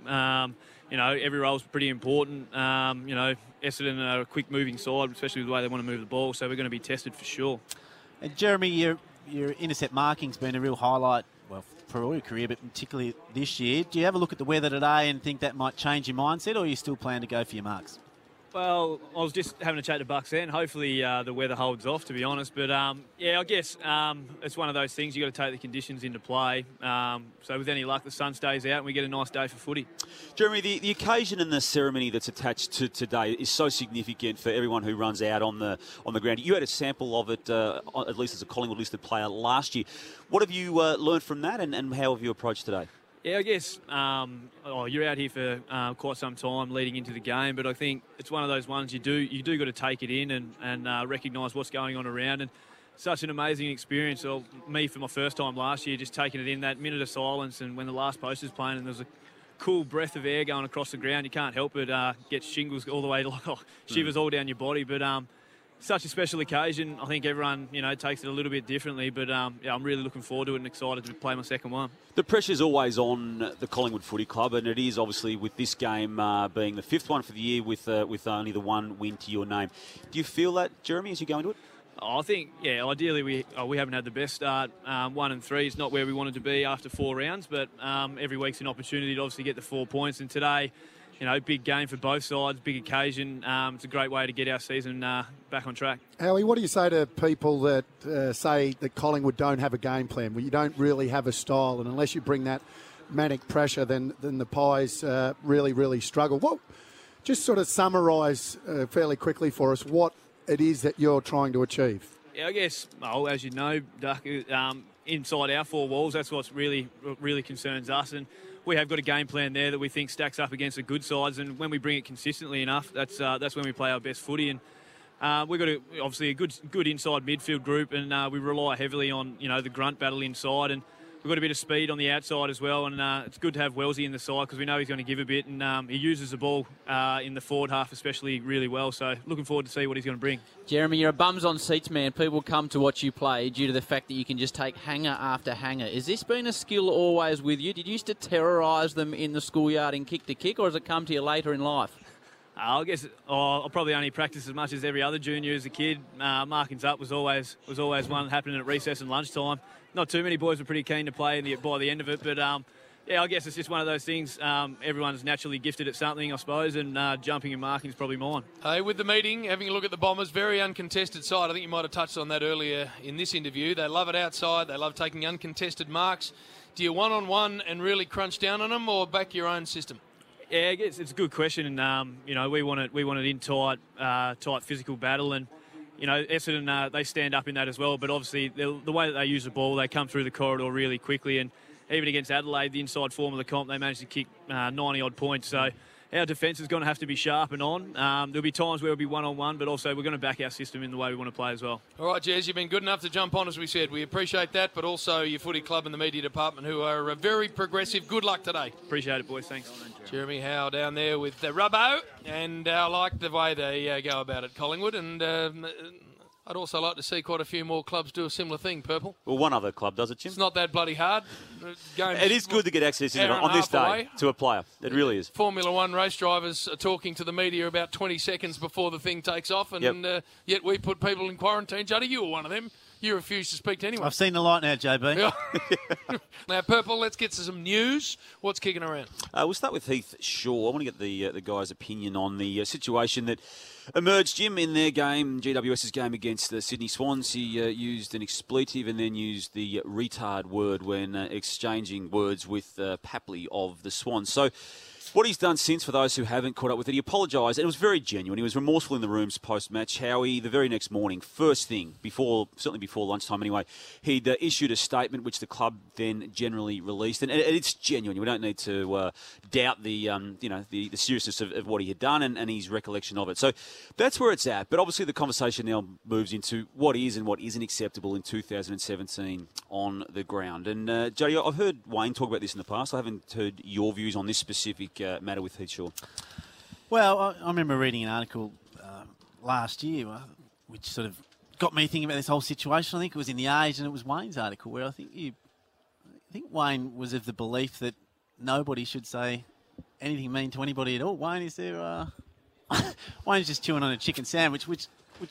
every role's pretty important. Essendon are a quick-moving side, especially with the way they want to move the ball, so we're going to be tested for sure. And Jeremy, your intercept marking's been a real highlight, well, for all your career, but particularly this year. Do you have a look at the weather today and think that might change your mindset, or are you still planning to go for your marks? Well, I was just having a chat to Bucks then. Hopefully the weather holds off, to be honest. But, I guess it's one of those things. You've got to take the conditions into play. So with any luck, the sun stays out and we get a nice day for footy. Jeremy, the occasion and the ceremony that's attached to today is so significant for everyone who runs out on the ground. You had a sample of it, at least as a Collingwood-listed player, last year. What have you learned from that, and how have you approached today? Yeah, I guess you're out here for quite some time leading into the game, but I think it's one of those ones you do got to take it in and recognise what's going on around. And such an amazing experience. So me, for my first time last year, just taking it in, that minute of silence, and when the last post was playing and there was a cool breath of air going across the ground, you can't help but get shingles all the way, shivers all down your body. But such a special occasion. I think everyone, takes it a little bit differently, but I'm really looking forward to it and excited to play my second one. The pressure's always on the Collingwood Footy Club, and it is obviously with this game being the 5th one for the year with only the 1 win to your name. Do you feel that, Jeremy, as you go into it? I think, ideally we haven't had the best start. 1 and 3 is not where we wanted to be after 4 rounds, but every week's an opportunity to obviously get the 4 points, and today big game for both sides, big occasion. It's a great way to get our season back on track. Howie, what do you say to people that say that Collingwood don't have a game plan, where you don't really have a style, and unless you bring that manic pressure, then the Pies really, really struggle? Well, just sort of summarise fairly quickly for us what it is that you're trying to achieve. Yeah, I guess, as you know, Duck, inside our four walls, that's what really concerns us. And we have got a game plan there that we think stacks up against the good sides. And when we bring it consistently enough, that's when we play our best footy. And we've got obviously a good inside midfield group, and we rely heavily on the grunt battle inside. And we've got a bit of speed on the outside as well, and it's good to have Wellesley in the side because we know he's going to give a bit, and he uses the ball in the forward half especially really well. So looking forward to see what he's going to bring. Jeremy, you're a bums on seats man. People come to watch you play due to the fact that you can just take hanger after hanger. Has this been a skill always with you? Did you used to terrorise them in the schoolyard in kick to kick, or has it come to you later in life? I guess I'll probably only practice as much as every other junior as a kid. Markings up was always one happening at recess and lunchtime. Not too many boys were pretty keen to play by the end of it, but I guess it's just one of those things. Everyone's naturally gifted at something, I suppose, and jumping and marking is probably mine. Hey, with the meeting, having a look at the Bombers, very uncontested side. I think you might have touched on that earlier in this interview. They love it outside. They love taking uncontested marks. Do you one-on-one and really crunch down on them, or back your own system? Yeah, I guess it's a good question, and we want it in tight physical battle, and Essendon they stand up in that as well. But obviously the way that they use the ball, they come through the corridor really quickly, and even against Adelaide, the inside form of the comp, they managed to kick 90 odd points. So our defence is going to have to be sharp and on. There'll be times where we'll be one-on-one, but also we're going to back our system in the way we want to play as well. All right, Jez, you've been good enough to jump on, as we said. We appreciate that, but also your footy club and the media department, who are very progressive. Good luck today. Appreciate it, boys. Thanks. Jeremy Howe down there with the Rubbo, and I like the way they go about it, Collingwood, and I'd also like to see quite a few more clubs do a similar thing, Purple. Well, one other club does it, Jim. It's not that bloody hard. It is good to get access on this day to a player. It really is. Formula One race drivers are talking to the media about 20 seconds before the thing takes off, and yet we put people in quarantine. Juddy, you were one of them. You refused to speak to anyone. I've seen the light now, JB. Now, Purple, let's get to some news. What's kicking around? We'll start with Heath Shaw. I want to get the guy's opinion on the situation that emerged, Jim, in their game, GWS's game against the Sydney Swans. He used an expletive and then used the retard word when exchanging words with Papley of the Swans. So what he's done since, for those who haven't caught up with it, he apologised, and it was very genuine. He was remorseful in the rooms post-match. Howie, the very next morning, first thing, certainly before lunchtime anyway, he'd issued a statement which the club then generally released, and it's genuine. We don't need to doubt the seriousness of what he had done and his recollection of it. So that's where it's at. But obviously the conversation now moves into what is and what isn't acceptable in 2017 on the ground. And Jody, I've heard Wayne talk about this in the past. I haven't heard your views on this specific matter with Heath Shaw. Well, I remember reading an article last year which sort of got me thinking about this whole situation. I think it was in The Age, and it was Wayne's article where I think Wayne was of the belief that nobody should say anything mean to anybody at all. Wayne, is there... Wayne's just chewing on a chicken sandwich, which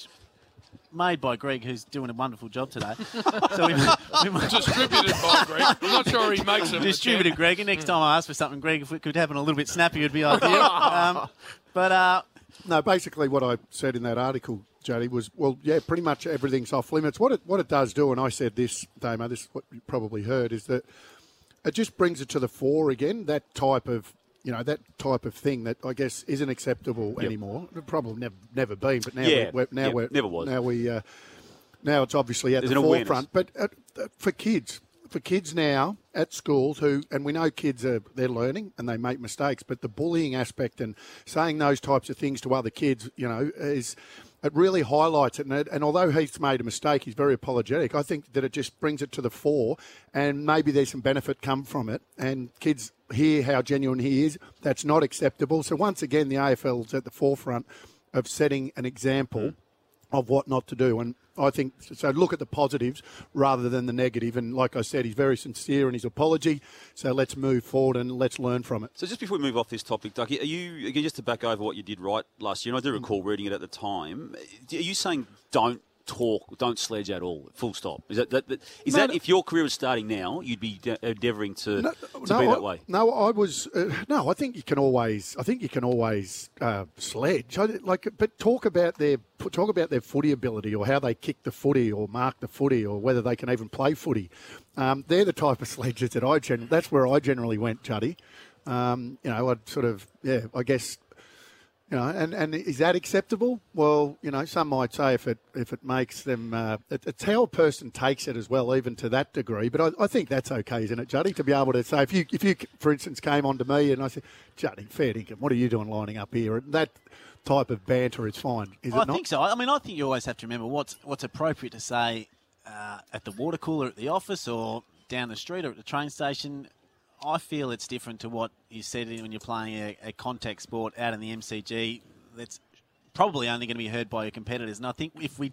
made by Greg, who's doing a wonderful job today. So we might distributed by Greg. I'm not sure he makes it. Distributed, Greg. And next time I ask for something, Greg, if it could happen a little bit snappier, would be ideal. No, basically what I said in that article, Jody, was, pretty much everything's off limits. What it does do, and I said this, Damo, this is what you probably heard, is that it just brings it to the fore again, that type of thing that I guess isn't acceptable anymore. It probably never been, but never was. Now it's obviously at the forefront. But for kids now at schools and we know kids they're learning and they make mistakes, but the bullying aspect and saying those types of things to other kids, it really highlights it. And although he's made a mistake, he's very apologetic. I think that it just brings it to the fore, and maybe there's some benefit come from it. And kids hear how genuine he is. That's not acceptable. So once again, the AFL's at the forefront of setting an example of what not to do. And I think, so look at the positives rather than the negative. And like I said, he's very sincere in his apology. So let's move forward and let's learn from it. So just before we move off this topic, Duck, are you, again, just to back over what you did right last year, and I do recall reading it at the time, are you saying don't talk, don't sledge at all. Full stop. Is that if your career was starting now, you'd be endeavouring to be that way? No, I was. I think you can always. Sledge. But talk about their footy ability, or how they kick the footy, or mark the footy, or whether they can even play footy. They're the type of sledges that that's where I generally went, Juddy. I'd sort of, I guess. And is that acceptable? Well, some might say if it makes them, it's how a person takes it as well, even to that degree. But I think that's okay, isn't it, Juddy? To be able to say, if you, for instance, came on to me and I said, Juddy, fair dinkum, what are you doing lining up here? And that type of banter is fine, is it not? I think so. I mean, I think you always have to remember what's appropriate to say at the water cooler at the office, or down the street, or at the train station. I feel it's different to what you said when you're playing a contact sport out in the MCG. That's probably only going to be heard by your competitors. And I think if we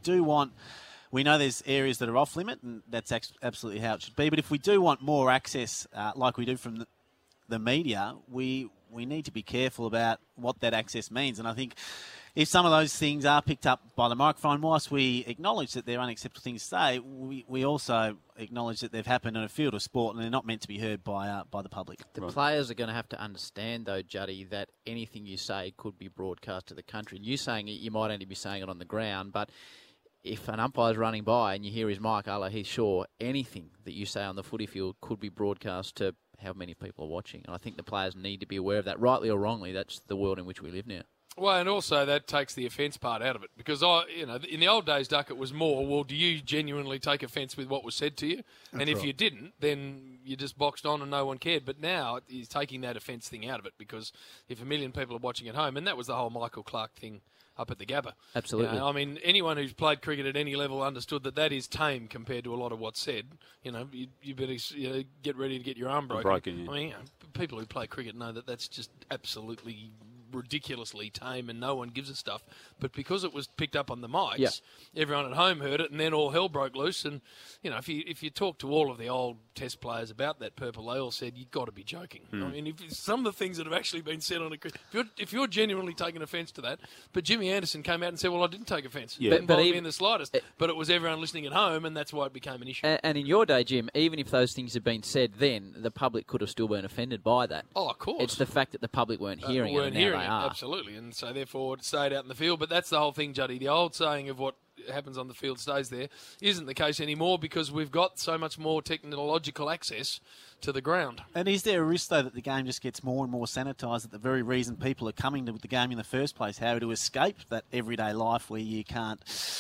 know there's areas that are off limit, and that's absolutely how it should be. But if we do want more access, like we do from the media, we need to be careful about what that access means. And I think if some of those things are picked up by the microphone, whilst we acknowledge that they're unacceptable things to say, we also acknowledge that they've happened in a field of sport and they're not meant to be heard by the public. The players are going to have to understand, though, Juddy, that anything you say could be broadcast to the country. You saying it, you might only be saying it on the ground, but if an umpire's running by and you hear his mic, he's sure anything that you say on the footy field could be broadcast to how many people are watching. And I think the players need to be aware of that. Rightly or wrongly, that's the world in which we live now. Well, and also that takes the offence part out of it, because in the old days, Duck, it was more, well, do you genuinely take offence with what was said to you? That's and if right. you didn't, then you just boxed on and no one cared. But now he's taking that offence thing out of it, because if 1 million people are watching at home, and that was the whole Michael Clark thing up at the Gabba. Absolutely. I mean, anyone who's played cricket at any level understood that is tame compared to a lot of what's said. You better get ready to get your arm broken. Yeah. I mean, people who play cricket know that that's just absolutely ridiculously tame and no one gives a stuff. But because it was picked up on the mics, everyone at home heard it, and then all hell broke loose. And if you talk to all of the old Test players about that purple, they all said, you've got to be joking. I mean, if some of the things that have actually been said on if you're genuinely taking offence to that. But Jimmy Anderson came out and said, well, I didn't take offence. It didn't involve me in the slightest. But it was everyone listening at home, and that's why it became an issue. And in your day, Jim, even if those things had been said then, the public could have still been offended by that. Oh, of course. It's the fact that the public weren't hearing it, and now they are. Absolutely, and so therefore it stayed out in the field. But that's the whole thing, Juddy. The old saying of what happens on the field stays there isn't the case anymore, because we've got so much more technological access to the ground. And is there a risk, though, that the game just gets more and more sanitised, that the very reason people are coming to the game in the first place, how to escape that everyday life where you can't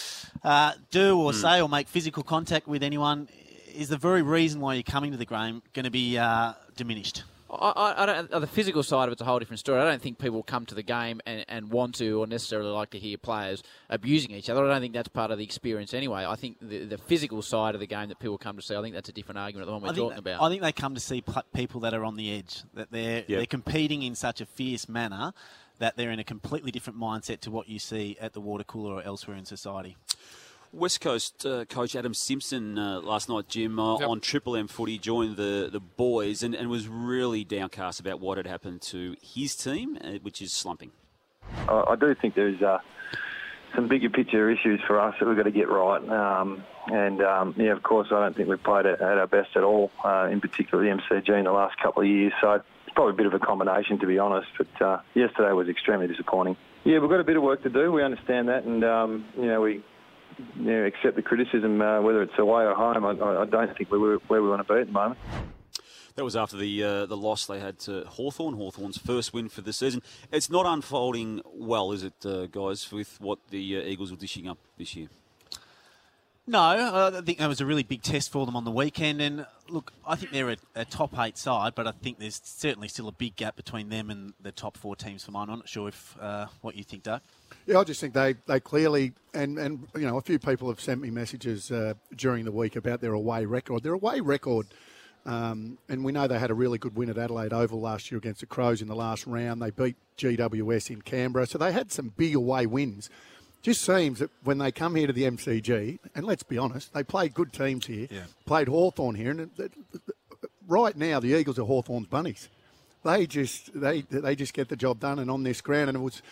do or say or make physical contact with anyone, is the very reason why you're coming to the game going to be diminished? I don't. The physical side of it's a whole different story. I don't think people come to the game and want to or necessarily like to hear players abusing each other. I don't think that's part of the experience anyway. I think the physical side of the game that people come to see, I think that's a different argument, the one we're talking about. I think they come to see people that are on the edge, that they're competing in such a fierce manner that they're in a completely different mindset to what you see at the water cooler or elsewhere in society. West Coast coach Adam Simpson last night, Jim, on Triple M footy, joined the boys and was really downcast about what had happened to his team, which is slumping. I do think there's some bigger picture issues for us that we've got to get right. Of course, I don't think we've played at our best at all, in particular the MCG in the last couple of years. So it's probably a bit of a combination, to be honest. But yesterday was extremely disappointing. Yeah, we've got a bit of work to do. We understand that, and we accept the criticism, whether it's away or home. I don't think we're where we want to be at the moment. That was after the loss they had to Hawthorn. Hawthorn's first win for the season. It's not unfolding well, is it, guys, with what the Eagles were dishing up this year? No, I think that was a really big test for them on the weekend. And look, I think they're a top 8 side, but I think there's certainly still a big gap between them and the top 4 teams for mine. I'm not sure if what you think, Doug. Yeah, I just think they clearly, and a few people have sent me messages during the week about their away record. Their away record, and we know they had a really good win at Adelaide Oval last year against the Crows in the last round. They beat GWS in Canberra, so they had some big away wins. Just seems that when they come here to the MCG, and let's be honest, they played good teams here, played Hawthorn here, and right now the Eagles are Hawthorn's bunnies. They just get the job done, and on this ground, and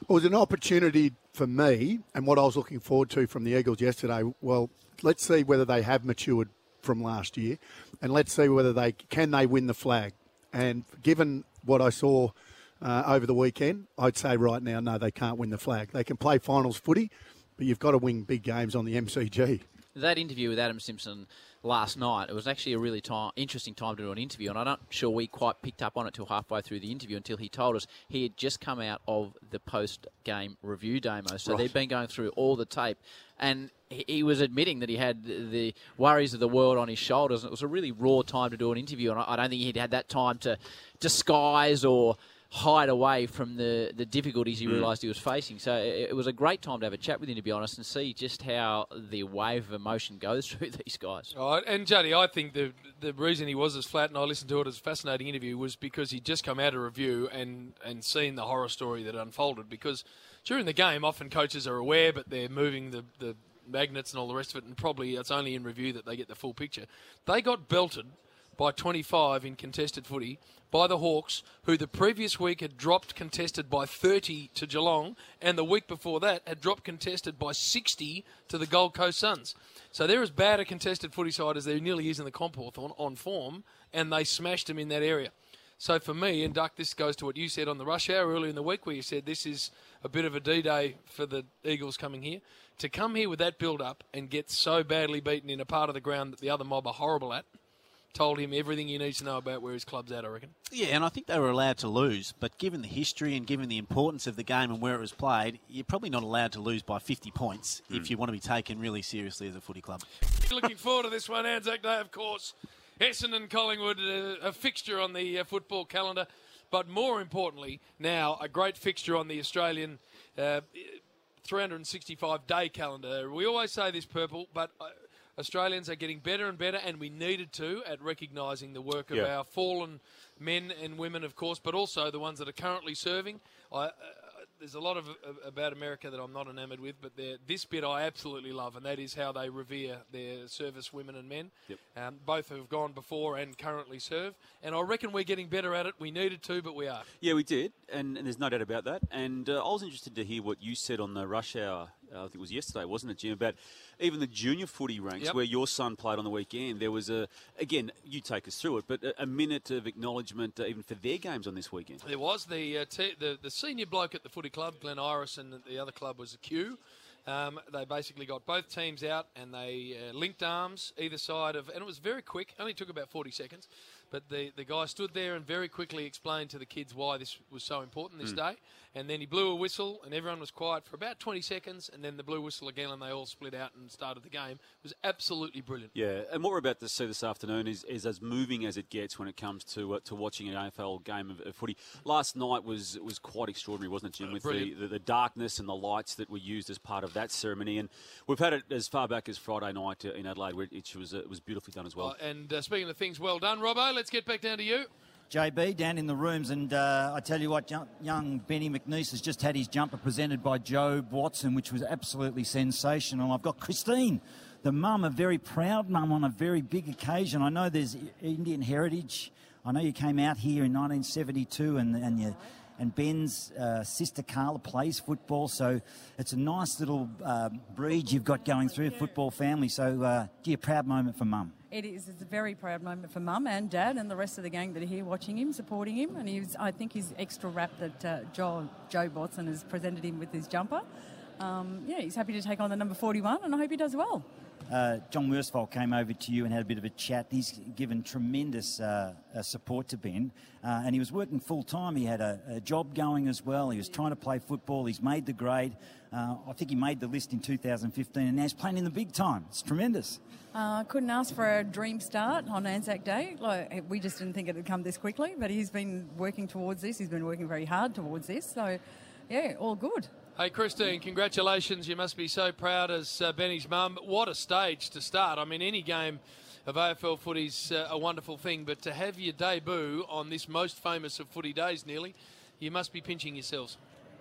It was an opportunity for me, and what I was looking forward to from the Eagles yesterday. Well, let's see whether they have matured from last year, and let's see whether they win the flag. And given what I saw over the weekend, I'd say right now, no, they can't win the flag. They can play finals footy, but you've got to win big games on the MCG. That interview with Adam Simpson last night, it was actually a really interesting time to do an interview, and I'm not sure we quite picked up on it till halfway through the interview until he told us he had just come out of the post-game review demo. So they'd been going through all the tape, and he was admitting that he had the worries of the world on his shoulders, and it was a really raw time to do an interview, and I don't think he'd had that time to disguise or hide away from the difficulties he realised he was facing. So it was a great time to have a chat with him, to be honest, and see just how the wave of emotion goes through these guys. Right. And, Juddy, I think the reason he was as flat, and I listened to it as a fascinating interview, was because he'd just come out of review and seen the horror story that unfolded. Because during the game, often coaches are aware, but they're moving the magnets and all the rest of it, and probably it's only in review that they get the full picture. They got belted by 25 in contested footy by the Hawks, who the previous week had dropped contested by 30 to Geelong, and the week before that had dropped contested by 60 to the Gold Coast Suns. So they're as bad a contested footy side as there nearly is in the comp on form, and they smashed them in that area. So for me, and Duck, this goes to what you said on the rush hour earlier in the week, where you said this is a bit of a D-Day for the Eagles coming here. To come here with that build-up and get so badly beaten in a part of the ground that the other mob are horrible at, told him everything he needs to know about where his club's at, I reckon. Yeah, and I think they were allowed to lose, but given the history and given the importance of the game and where it was played, you're probably not allowed to lose by 50 points if you want to be taken really seriously as a footy club. Looking forward to this one, Anzac Day, of course. Essendon, Collingwood, a fixture on the football calendar, but more importantly, now a great fixture on the Australian 365-day calendar. We always say this, Purple, but Australians are getting better and better, and we needed to, at recognising the work of our fallen men and women, of course, but also the ones that are currently serving. There's a lot about America that I'm not enamoured with, but this bit I absolutely love, and that is how they revere their service women and men. Yep. Both have gone before and currently serve, and I reckon we're getting better at it. We needed to, but we are. Yeah, we did, and there's no doubt about that. And I was interested to hear what you said on the rush hour, I think it was yesterday, wasn't it, Jim, about even the junior footy ranks where your son played on the weekend. There was, again, you take us through it, but a minute of acknowledgement even for their games on this weekend. There was. The senior bloke at the footy club, Glenn Iris, and the other club was a Q. They basically got both teams out and they linked arms either side of, and it was very quick, only took about 40 seconds, but the guy stood there and very quickly explained to the kids why this was so important this day. And then he blew a whistle and everyone was quiet for about 20 seconds, and then the blew whistle again and they all split out and started the game. It was absolutely brilliant. Yeah, and what we're about to see this afternoon is as moving as it gets when it comes to watching an AFL game of footy. Last night was quite extraordinary, wasn't it, Jim, with the darkness and the lights that were used as part of that ceremony. And we've had it as far back as Friday night in Adelaide, which was beautifully done as well. And speaking of things well done, Robbo, let's get back down to you. JB down in the rooms, and I tell you what, young Benny McNeese has just had his jumper presented by Joe Watson, which was absolutely sensational. I've got Christine, the mum, a very proud mum on a very big occasion. I know there's Indian heritage. I know you came out here in 1972 and Ben's sister Carla plays football, so it's a nice little breed you've got going through a football family. So, a proud moment for mum. It is. It's a very proud moment for mum and dad and the rest of the gang that are here watching him, supporting him. And I think he's extra rapt that Joe Watson has presented him with his jumper. He's happy to take on the number 41, and I hope he does well. John Worsfold came over to you and had a bit of a chat. He's given tremendous support to Ben, and he was working full-time. He had a job going as well. He was trying to play football. He's made the grade. I think he made the list in 2015, and now he's playing in the big time. It's tremendous. Couldn't ask for a dream start on Anzac Day. We just didn't think it would come this quickly, but he's been working towards this. He's been working very hard towards this. So, yeah, all good. Hey, Christine, congratulations. You must be so proud as Benny's mum. What a stage to start. I mean, any game of AFL footy's a wonderful thing, but to have your debut on this most famous of footy days nearly, you must be pinching yourselves.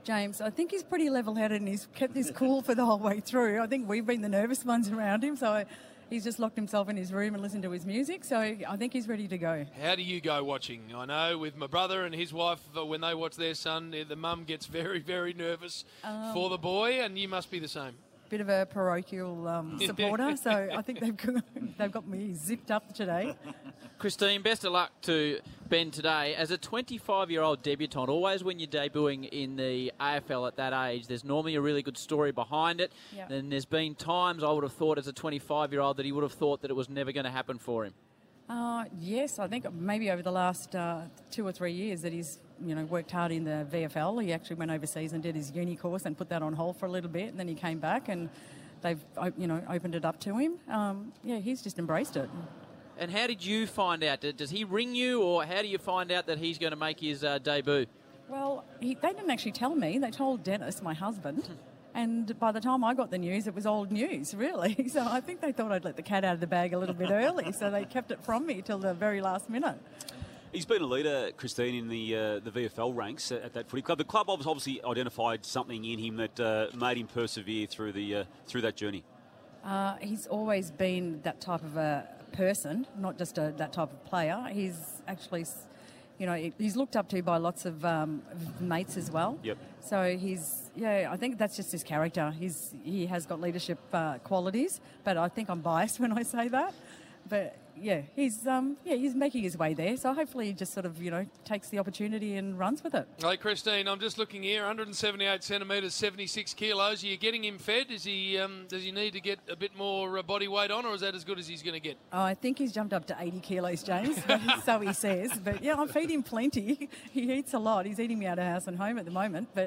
James, I think he's pretty level-headed and he's kept his cool for the whole way through. I think we've been the nervous ones around him, so he's just locked himself in his room and listened to his music, so I think he's ready to go. How do you go watching? I know with my brother and his wife, when they watch their son, the mum gets very, very nervous for the boy, and you must be the same. Bit of a parochial supporter, so I think they've got me zipped up today. Christine, best of luck to Ben today. As a 25-year-old debutant, always when you're debuting in the AFL at that age, there's normally a really good story behind it. Yep. And there's been times I would have thought as a 25-year-old that he would have thought that it was never going to happen for him. Yes, I think maybe over the last 2 or 3 years that he's worked hard in the VFL. He actually went overseas and did his uni course and put that on hold for a little bit, and then he came back and they've opened it up to him. He's just embraced it. And how did you find out? Does he ring you, or how do you find out that he's going to make his debut? Well, they didn't actually tell me. They told Dennis, my husband. And by the time I got the news, it was old news, really. So I think they thought I'd let the cat out of the bag a little bit early, so they kept it from me till the very last minute. He's been a leader, Christine, in the VFL ranks at that footy club. The club obviously identified something in him that made him persevere through that journey. He's always been that type of a person, not just that type of player. He's actually, he's looked up to by lots of mates as well. Yep. So I think that's just his character. He has got leadership qualities, but I think I'm biased when I say that. But he's making his way there. So hopefully he just sort of takes the opportunity and runs with it. Hey Christine, I'm just looking here. 178 centimetres, 76 kilos. Are you getting him fed? Does he need to get a bit more body weight on, or is that as good as he's going to get? Oh, I think he's jumped up to 80 kilos, James. So he says. But I feed him plenty. He eats a lot. He's eating me out of house and home at the moment. But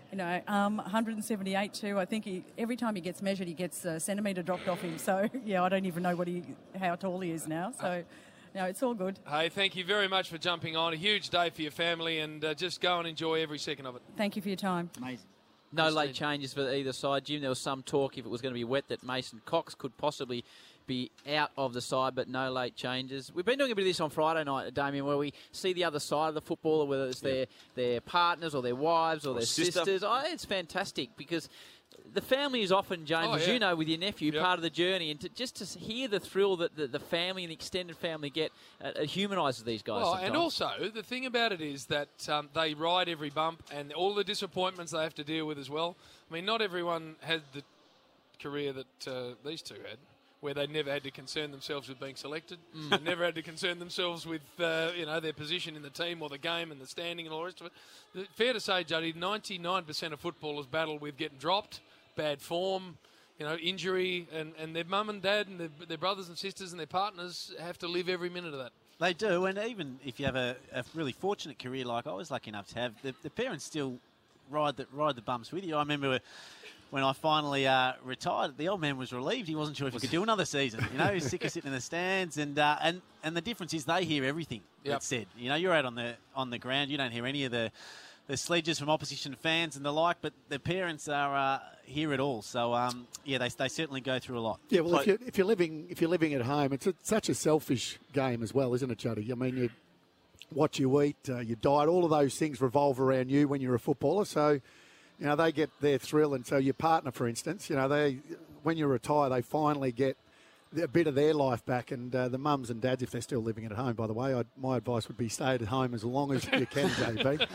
178 too. I think every time he gets measured, he gets a centimetre dropped off him. So, I don't even know how tall he is now. So, it's all good. Hey, thank you very much for jumping on. A huge day for your family, and just go and enjoy every second of it. Thank you for your time. Amazing. No late changes for either side, Jim. There was some talk, if it was going to be wet, that Mason Cox could possibly be out of the side, but no late changes. We've been doing a bit of this on Friday night, Damien, where we see the other side of the footballer, whether it's their partners or their wives or their sisters. It's fantastic because the family is often, James, as you know, with your nephew, part of the journey, and to hear the thrill that the family and the extended family get, it humanises these guys. Well, and also the thing about it is that they ride every bump and all the disappointments they have to deal with as well. I mean, not everyone had the career that these two had, where they never had to concern themselves with being selected. They never had to concern themselves with their position in the team or the game and the standing and all the rest of it. Fair to say, Juddy, 99% of footballers battle with getting dropped, bad form, injury, and their mum and dad and their brothers and sisters and their partners have to live every minute of that. They do, and even if you have a really fortunate career like I was lucky enough to have, the parents still ride the bumps with you. I remember when I finally retired, the old man was relieved. He wasn't sure if he could do another season. He was sick of sitting in the stands, and the difference is they hear everything that's said. You're out on the ground. You don't hear any of the sledges from opposition fans and the like, but the parents are hear it all. So they certainly go through a lot. Yeah, well, if you're living at home, it's such a selfish game as well, isn't it, Juddy? I mean, what you eat, your diet, all of those things revolve around you when you're a footballer. So, they get their thrill, and so your partner, for instance, when you retire, they finally get a bit of their life back, and the mums and dads, if they're still living at home, by the way, my advice would be stay at home as long as you can, JB,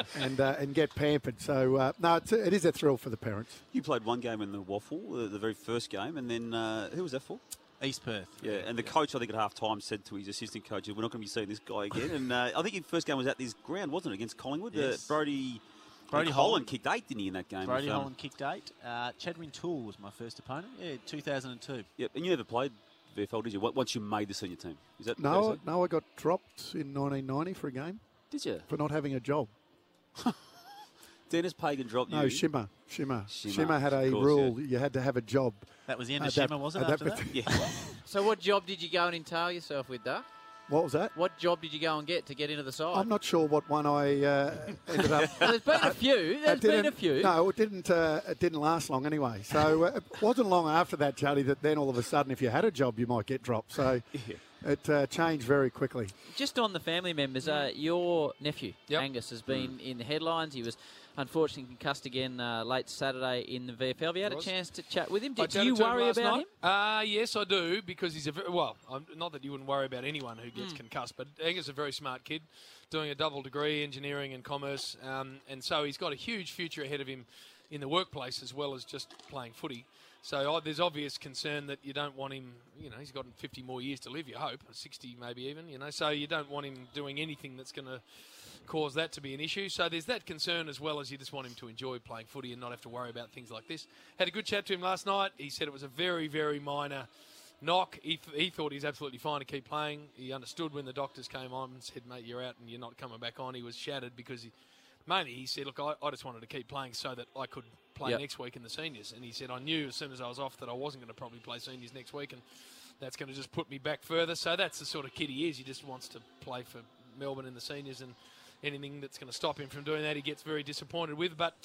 and get pampered. So, it is a thrill for the parents. You played one game in the Waffle, the very first game, and then who was that for? East Perth. Yeah, and the coach, I think, at half-time said to his assistant coaches, we're not going to be seeing this guy again. And I think his first game was at this ground, wasn't it, against Collingwood? Yes. Brody Holland kicked 8, didn't he, in that game? Brody Holland kicked 8. Chadwin Toole was my first opponent. Yeah, 2002. Yep, and you never played VFL, did you? Once you made the senior team? Is that No, I got dropped in 1990 for a game. Did you? For not having a job. Dennis Pagan dropped you? No, Shimmer. Shimmer had a rule. You had to have a job. That was the end of Shimmer, was it, after that? Yeah. So what job did you go and entail yourself with, Duck? What was that? What job did you go and get to get into the side? I'm not sure what one I ended up... Well, there's been a few. No, it didn't last long anyway. So it wasn't long after that, Juddy, that then all of a sudden, if you had a job, you might get dropped. So it changed very quickly. Just on the family members, your nephew, Angus, has been in the headlines. He was unfortunately concussed again late Saturday in the VFL. Have you had a chance to chat with him? Do you chatted to him worry last about night. him? Yes, I do, because he's not that you wouldn't worry about anyone who gets concussed, but Egger's a very smart kid, doing a double degree, engineering and commerce, and so he's got a huge future ahead of him in the workplace as well as just playing footy. So there's obvious concern that you don't want him, he's got 50 more years to live, you hope, 60 maybe even, so you don't want him doing anything that's going to cause that to be an issue. So there's that concern as well as you just want him to enjoy playing footy and not have to worry about things like this. Had a good chat to him last night. He said it was a very, very minor knock. He thought he's absolutely fine to keep playing. He understood when the doctors came on and said, mate, you're out and you're not coming back on. He was shattered because mainly he said, look, I just wanted to keep playing so that I could play next week in the seniors. And he said, I knew as soon as I was off that I wasn't going to probably play seniors next week, and that's going to just put me back further. So that's the sort of kid he is. He just wants to play for Melbourne in the seniors, and anything that's going to stop him from doing that he gets very disappointed with. But,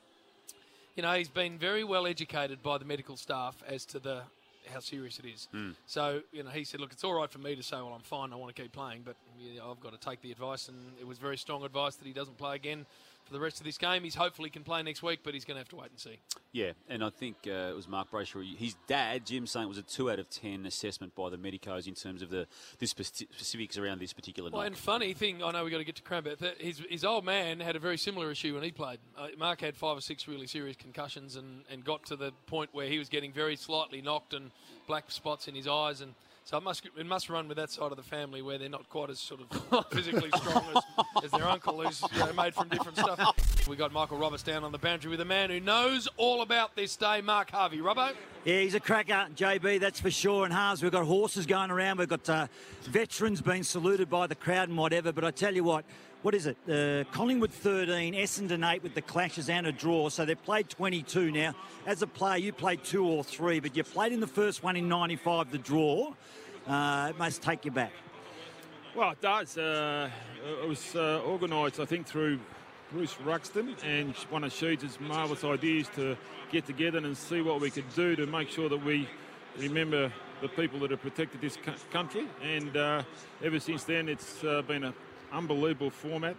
he's been very well educated by the medical staff as to how serious it is. So, he said, look, it's all right for me to say, well, I'm fine, I want to keep playing, but I've got to take the advice, and it was very strong advice that he doesn't play again for the rest of this game. He's hopefully can play next week, but he's going to have to wait and see. Yeah, and I think it was Mark Brayshaw. His dad, Jim, saying it was a 2 out of 10 assessment by the medicos in terms of the specifics around this particular knock. Well, and funny thing, I know we've got to get to Cranbourne, his old man had a very similar issue when he played. Mark had 5 or 6 really serious concussions and got to the point where he was getting very slightly knocked and black spots in his eyes, and so it must run with that side of the family where they're not quite as sort of physically strong as their uncle, who's made from different stuff. We got Michael Roberts down on the boundary with a man who knows all about this day, Mark Harvey. Robbo? Yeah, he's a cracker, JB, that's for sure. And Haas, we've got horses going around. We've got veterans being saluted by the crowd and whatever. But I tell you what is it? Collingwood 13, Essendon 8 with the clashes and a draw. So they've played 22 now. As a player, you played 2 or 3, but you played in the first one in 95, the draw. It must take you back. Well, it does. It was organised, I think, through Bruce Ruxton, and one of Sheeds' marvellous ideas to get together and see what we could do to make sure that we remember the people that have protected this country. And ever since then, it's been an unbelievable format.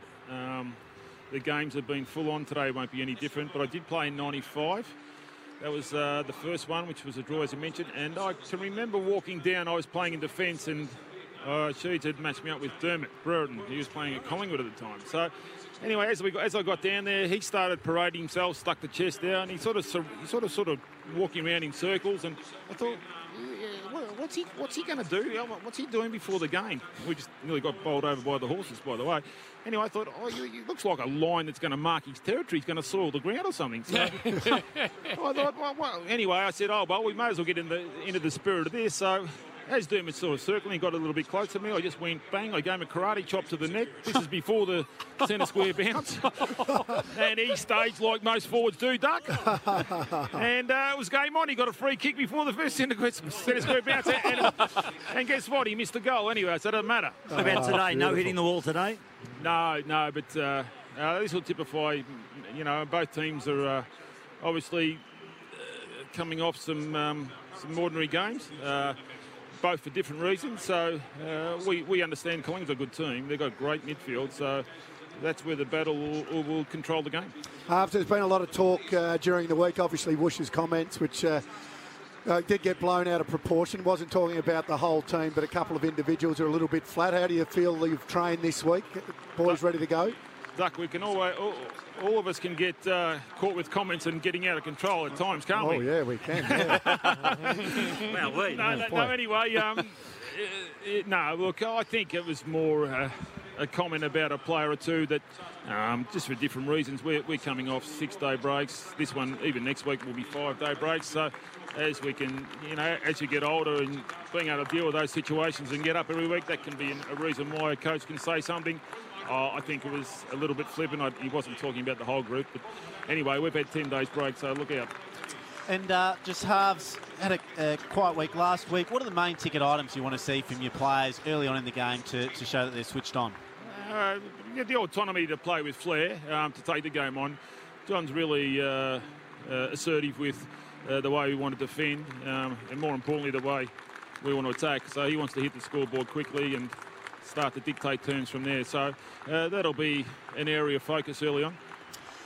The games have been full on. Today won't be any different, but I did play in 95. That was the first one, which was a draw, as I mentioned. And I can remember walking down, I was playing in defence, and Sheeds had matched me up with Dermot Brereton. He was playing at Collingwood at the time. So anyway, as I got down there, he started parading himself, stuck the chest down. He sort of walking around in circles, and I thought, what's he going to do? What's he doing before the game? We just nearly got bowled over by the horses, by the way. Anyway, I thought, he looks like a line that's going to mark his territory. He's going to soil the ground or something. So I thought, well, anyway, I said, we may as well get into the spirit of this. So as Dermot sort of circling, he got a little bit close to me. I just went bang. I gave him a karate chop to the neck. This is before the centre square bounce. And he staged like most forwards do, duck. And it was game on. He got a free kick before the first centre square bounce. And guess what? He missed the goal anyway, so it doesn't matter. What about today? No hitting the wall today? No, but this will typify, both teams are obviously coming off some ordinary games. Both for different reasons. So we understand Collingwood's a good team. They've got great midfield, so that's where the battle will control the game. There's been a lot of talk during the week, obviously Woosh's comments, which did get blown out of proportion. Wasn't talking about the whole team, but a couple of individuals are a little bit flat. How do you feel you've trained this week? Boys ready to go? Duck, we can always, all of us can get caught with comments and getting out of control at times, can't we? Oh, yeah, we can. Yeah. Well, anyway, look, I think it was more a comment about a player or two that, just for different reasons, we're coming off 6-day breaks. This one, even next week, will be 5-day breaks. So as we can, as you get older and being able to deal with those situations and get up every week, that can be a reason why a coach can say something. I think it was a little bit flippant. He wasn't talking about the whole group. But anyway, we've had 10 days break, so look out. And just halves, had a quiet week last week. What are the main ticket items you want to see from your players early on in the game to show that they're switched on? The autonomy to play with flair, to take the game on. John's really assertive with the way we want to defend, and more importantly, the way we want to attack. So he wants to hit the scoreboard quickly and start to dictate terms from there. So that'll be an area of focus early on.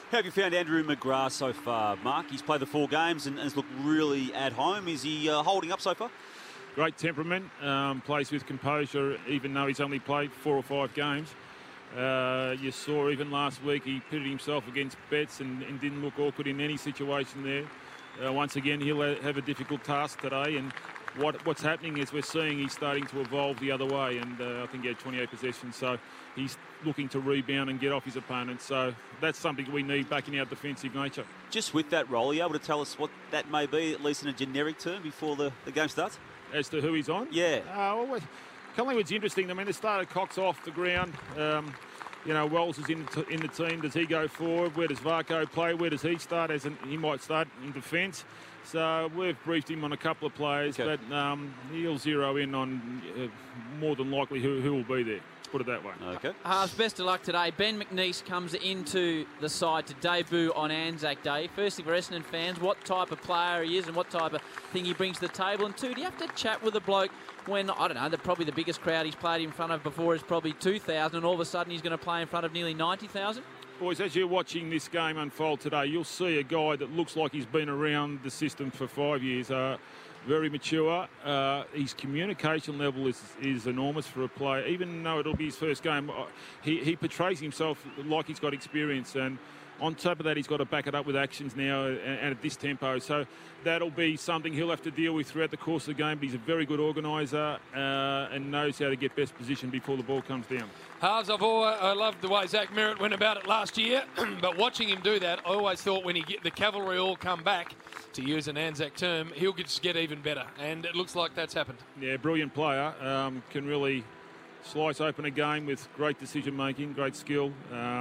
How have you found Andrew McGrath so far, Mark? He's played the 4 games and has looked really at home. Is he holding up so far? Great temperament, plays with composure, even though he's only played 4 or 5 games. You saw even last week he pitted himself against Betts and didn't look awkward in any situation there. Once again, he'll have a difficult task today, and what's happening is we're seeing he's starting to evolve the other way, and I think he had 28 possessions, so he's looking to rebound and get off his opponent. So that's something we need back in our defensive nature. Just with that role, are you able to tell us what that may be, at least in a generic term, before the game starts? As to who he's on? Yeah. Collingwood's interesting. I mean, they started Cox off the ground. Wells is in the team. Does he go forward? Where does Varco play? Where does he start? He might start in defence. So we've briefed him on a couple of players, but he'll zero in on more than likely who will be there. Put it that way. Okay. Halves, best of luck today. Ben McNeice comes into the side to debut on Anzac Day. Firstly, for Essendon fans, what type of player he is and what type of thing he brings to the table. And 2, do you have to chat with a bloke when, I don't know, probably the biggest crowd he's played in front of before is probably 2,000, and all of a sudden he's going to play in front of nearly 90,000? Boys, as you're watching this game unfold today, you'll see a guy that looks like he's been around the system for 5 years. Very mature. His communication level is enormous for a player. Even though it'll be his first game, he portrays himself like he's got experience, and on top of that, he's got to back it up with actions now and at this tempo. So that'll be something he'll have to deal with throughout the course of the game. But he's a very good organiser and knows how to get best position before the ball comes down. Halves, I loved the way Zach Merritt went about it last year, but watching him do that, I always thought when the cavalry all come back, to use an Anzac term, he'll just get even better, and it looks like that's happened. Yeah, brilliant player. Can really slice open a game with great decision-making, great skill,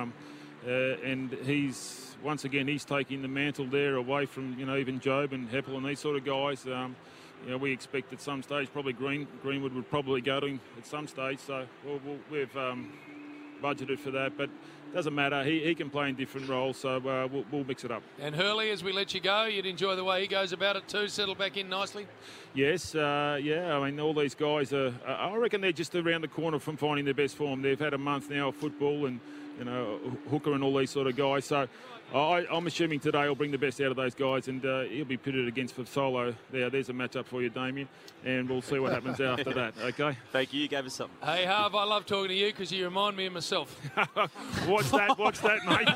and he's taking the mantle there away from even Job and Heppel and these sort of guys. We expect at some stage probably Greenwood would probably go to him at some stage, so we've budgeted for that, but doesn't matter. He can play in different roles, so we'll mix it up. And Hurley, as we let you go, you'd enjoy the way he goes about it too, settle back in nicely? Yes, I mean, all these guys I reckon they're just around the corner from finding their best form. They've had a month now of football and, Hooker and all these sort of guys, so I'm assuming today he'll bring the best out of those guys, and he'll be pitted against Fasolo. There's a matchup for you, Damien, and we'll see what happens after that, okay? Thank you. You gave us something. Hey, Harv, I love talking to you because you remind me of myself. What's that, mate?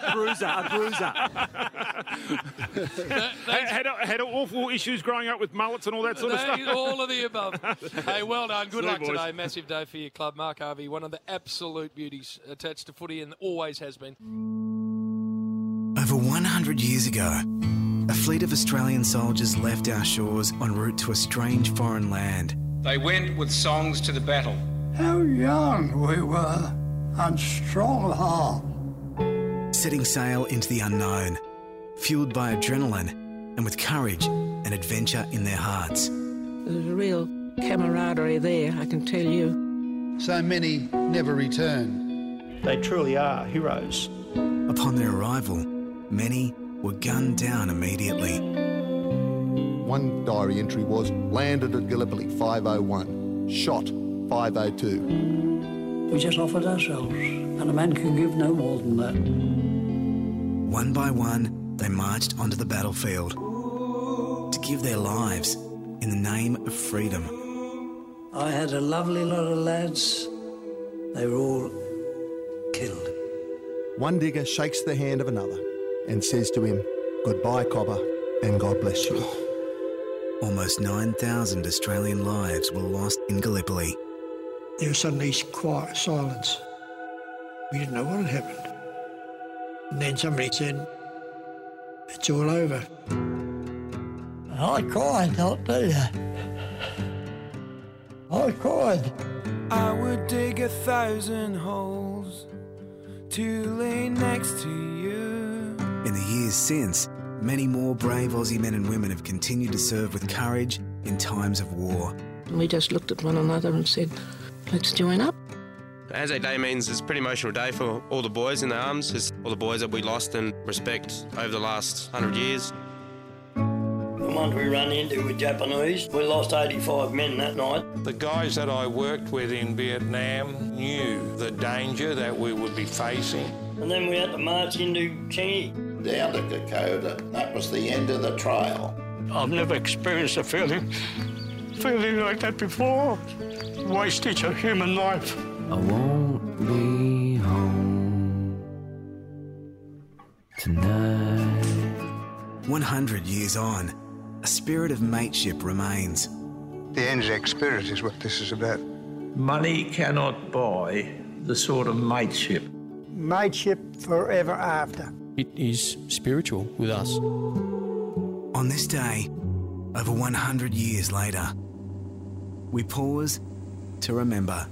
A bruiser. Had awful issues growing up with mullets and all that sort of stuff. All of the above. Hey, well done. Good luck boys. today. Massive day for your club. Mark Harvey, one of the absolute beauties attached to footy and always has been. Over 100 years ago, a fleet of Australian soldiers left our shores en route to a strange foreign land. They went with songs to the battle. How young we were, and strong of heart. Setting sail into the unknown, fueled by adrenaline and with courage and adventure in their hearts. There's a real camaraderie there, I can tell you. So many never return. They truly are heroes. Upon their arrival, many were gunned down immediately. One diary entry was, landed at Gallipoli 5:01, shot 5:02. We just offered ourselves, and a man can give no more than that. One by one, they marched onto the battlefield to give their lives in the name of freedom. I had a lovely lot of lads. They were all killed. One digger shakes the hand of another and says to him, "Goodbye, Cobber, and God bless you." Almost 9,000 Australian lives were lost in Gallipoli. There was suddenly quiet silence. We didn't know what had happened. And then somebody said, "It's all over." I cried, I'll tell you. I cried. I would dig 1,000 holes to lay next to you. In the years since, many more brave Aussie men and women have continued to serve with courage in times of war. We just looked at one another and said, let's join up. Anzac Day means it's a pretty emotional day for all the boys in the arms. It's all the boys that we lost and respect over the last 100 years. The ones we ran into were Japanese. We lost 85 men that night. The guys that I worked with in Vietnam knew the danger that we would be facing. And then we had to march into Changi. down to Kokoda. That was the end of the trail. I've never experienced a feeling like that before. Wastage of human life. I won't be home tonight. 100 years on, a spirit of mateship remains. The Anzac spirit is what this is about. Money cannot buy the sort of mateship. Mateship forever after. It is spiritual with us. On this day, over 100 years later, we pause to remember.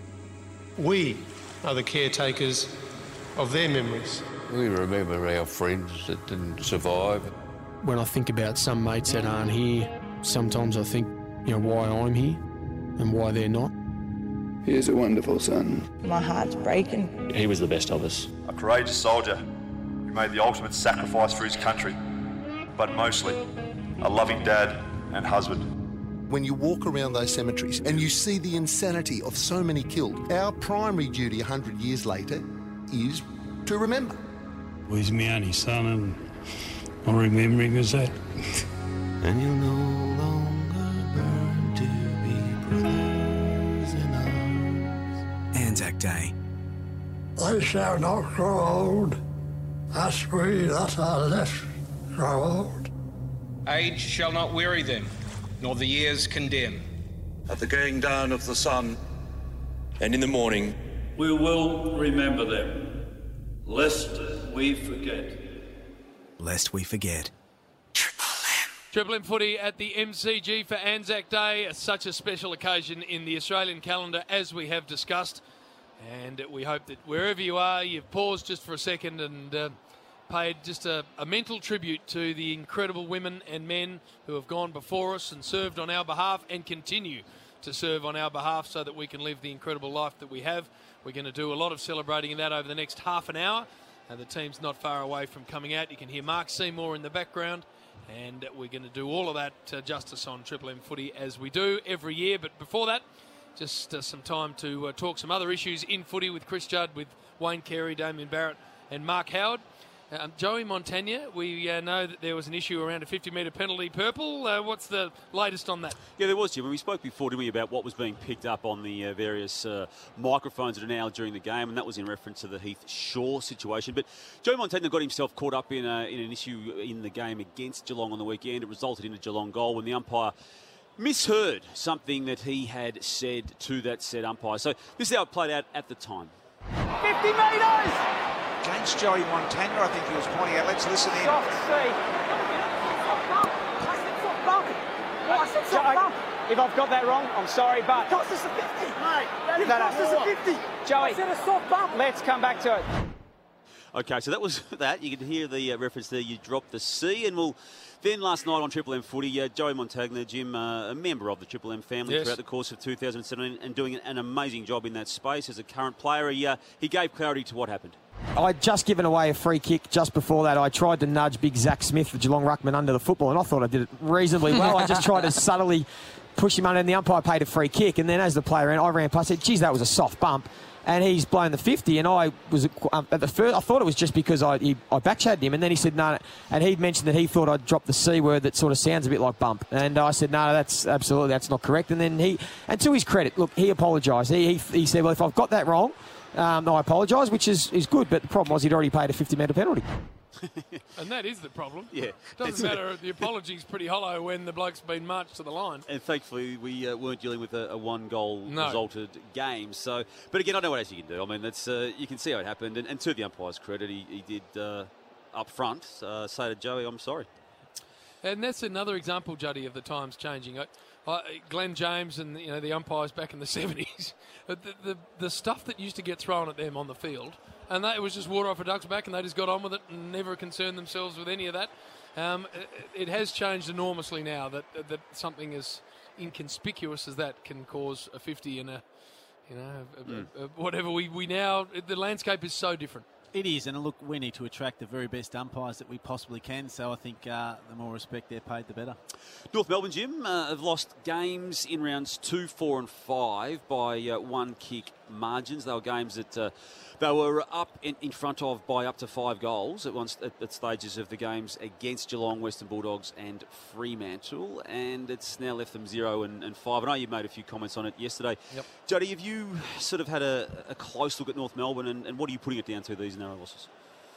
We are the caretakers of their memories. We remember our friends that didn't survive. When I think about some mates that aren't here, sometimes I think, why I'm here and why they're not. He is a wonderful son. My heart's breaking. He was the best of us. A courageous soldier who made the ultimate sacrifice for his country, but mostly a loving dad and husband. When you walk around those cemeteries and you see the insanity of so many killed, our primary duty 100 years later is to remember. Well, he's my only son, and I remember him as that. And you'll no longer burn to be brothers in arms. Anzac Day. They shall not grow old, us we that are left grow old. Age shall not weary them, nor the years condemn. At the going down of the sun, And in the morning, we will remember them, lest we forget. Lest we forget. Triple M footy at the MCG for Anzac Day. Such a special occasion in the Australian calendar, as we have discussed. And we hope that wherever you are, you've paused just for a second and paid just a mental tribute to the incredible women and men who have gone before us and served on our behalf and continue to serve on our behalf so that we can live the incredible life that we have. We're going to do a lot of celebrating in that over the next half an hour. The team's not far away from coming out. You can hear Mark Seymour in the background. And we're going to do all of that justice on Triple M footy as we do every year. But before that, just some time to talk some other issues in footy with Chris Judd, with Wayne Carey, Damien Barrett and Mark Howard. Joey Montagna, we know that there was an issue around a 50-metre penalty purple. What's the latest on that? Yeah, there was, Jim. We spoke before, didn't we, about what was being picked up on the various microphones that are now during the game, and that was in reference to the Heath Shaw situation. But Joey Montagna got himself caught up in an issue in the game against Geelong on the weekend. It resulted in a Geelong goal when the umpire misheard something that he had said to that said umpire. So this is how it played out at the time. 50 metres! Against Joey Montagna, I think he was pointing out. Let's listen in. Soft C. If I've got that wrong, I'm sorry, but... It cost us a 50, mate. It cost us a 50. Joey, I said a soft bump. Let's come back to it. Okay, so that was that. You can hear the reference there. You dropped the C, and we'll... Then last night on Triple M footy, Joey Montagna, Jim, a member of the Triple M family throughout the course of 2017 and doing an amazing job in that space as a current player. He gave clarity to what happened. I'd just given away a free kick just before that. I tried to nudge big Zach Smith, the Geelong ruckman, under the football, and I thought I did it reasonably well. I just tried to subtly push him under, and the umpire paid a free kick. And then as the player ran, I ran past, I said, geez, that was a soft bump. And he's blown the 50, and I was at the first. I thought it was just because I backchatted him, and then he said no, and he'd mentioned that he thought I'd dropped the C word that sort of sounds a bit like bump, and I said no, that's not correct. And then and to his credit, look, he apologised. He said, well, if I've got that wrong, I apologise, which is good. But the problem was he'd already paid a 50-metre penalty. And that is the problem. Yeah. Doesn't matter. The apology's pretty hollow when the bloke's been marched to the line. And thankfully, we weren't dealing with a one-goal resulted game. So, but again, I know what else you can do. I mean, that's you can see how it happened. And to the umpire's credit, he did up front say to Joey, "I'm sorry." And that's another example, Juddy, of the times changing. Glenn James and the umpires back in the 70s, the stuff that used to get thrown at them on the field. And it was just water off a duck's back, and they just got on with it and never concerned themselves with any of that. It has changed enormously now that something as inconspicuous as that can cause a 50 and whatever. We now, the landscape is so different. It is, and look, we need to attract the very best umpires that we possibly can, so I think the more respect they're paid, the better. North Melbourne, Jim, have lost games in rounds 2, 4 and 5 by one kick margins. They were games that they were up in front of by up to 5 goals at stages of the games against Geelong, Western Bulldogs and Fremantle, and it's now left them 0 and 5. I know you made a few comments on it yesterday. Yep. Jody, have you sort of had a close look at North Melbourne, and what are you putting it down to, these narrow losses?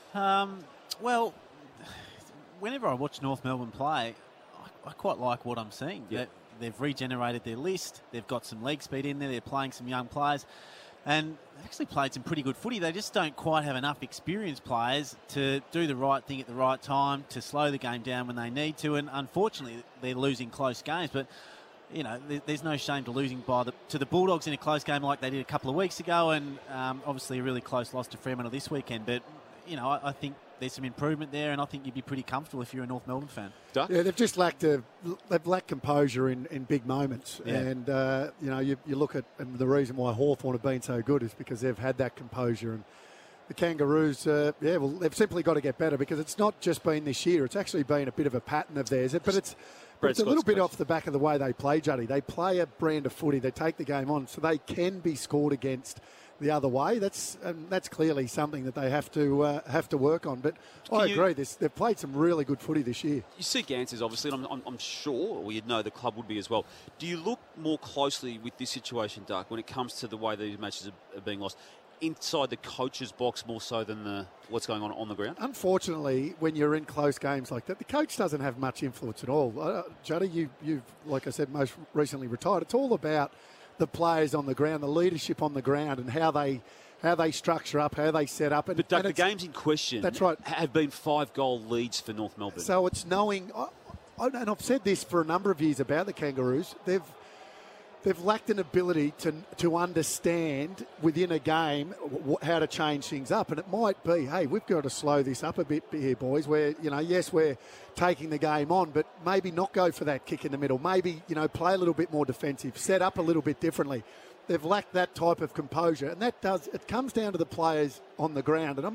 Well, whenever I watch North Melbourne play, I quite like what I'm seeing. Yep. They've regenerated their list. They've got some leg speed in there. They're playing some young players. And they've actually played some pretty good footy. They just don't quite have enough experienced players to do the right thing at the right time, to slow the game down when they need to. And unfortunately, they're losing close games. But, you know, there's no shame to losing to the Bulldogs in a close game like they did a couple of weeks ago. And obviously a really close loss to Fremantle this weekend. But, you know, I think there's some improvement there, and I think you'd be pretty comfortable if you're a North Melbourne fan. Duck? Yeah, they've just lacked composure in big moments. Yeah. And, you know, you look at and the reason why Hawthorn have been so good is because they've had that composure. And the Kangaroos, they've simply got to get better, because it's not just been this year. It's actually been a bit of a pattern of theirs. But it's a little bit off the back of the way they play, Juddy. They play a brand of footy. They take the game on, so they can be scored against the other way. That's clearly something that they have to work on. But I agree. They've played some really good footy this year. You see Gansers, obviously, and I'm sure, or you'd know the club would be as well. Do you look more closely with this situation, Duck, when it comes to the way these matches are being lost, inside the coach's box more so than what's going on the ground? Unfortunately, when you're in close games like that, the coach doesn't have much influence at all. Juddy, you've, like I said, most recently retired. It's all about the players on the ground, the leadership on the ground, and how they structure up, how they set up. But Doug, the games in question, that's right, have been 5-goal leads for North Melbourne. So it's knowing, and I've said this for a number of years about the Kangaroos, they've lacked an ability to understand within a game how to change things up. And it might be, hey, we've got to slow this up a bit here, boys, where, you know, yes, we're taking the game on, but maybe not go for that kick in the middle. Maybe, you know, play a little bit more defensive, set up a little bit differently. They've lacked that type of composure, and it comes down to the players on the ground. And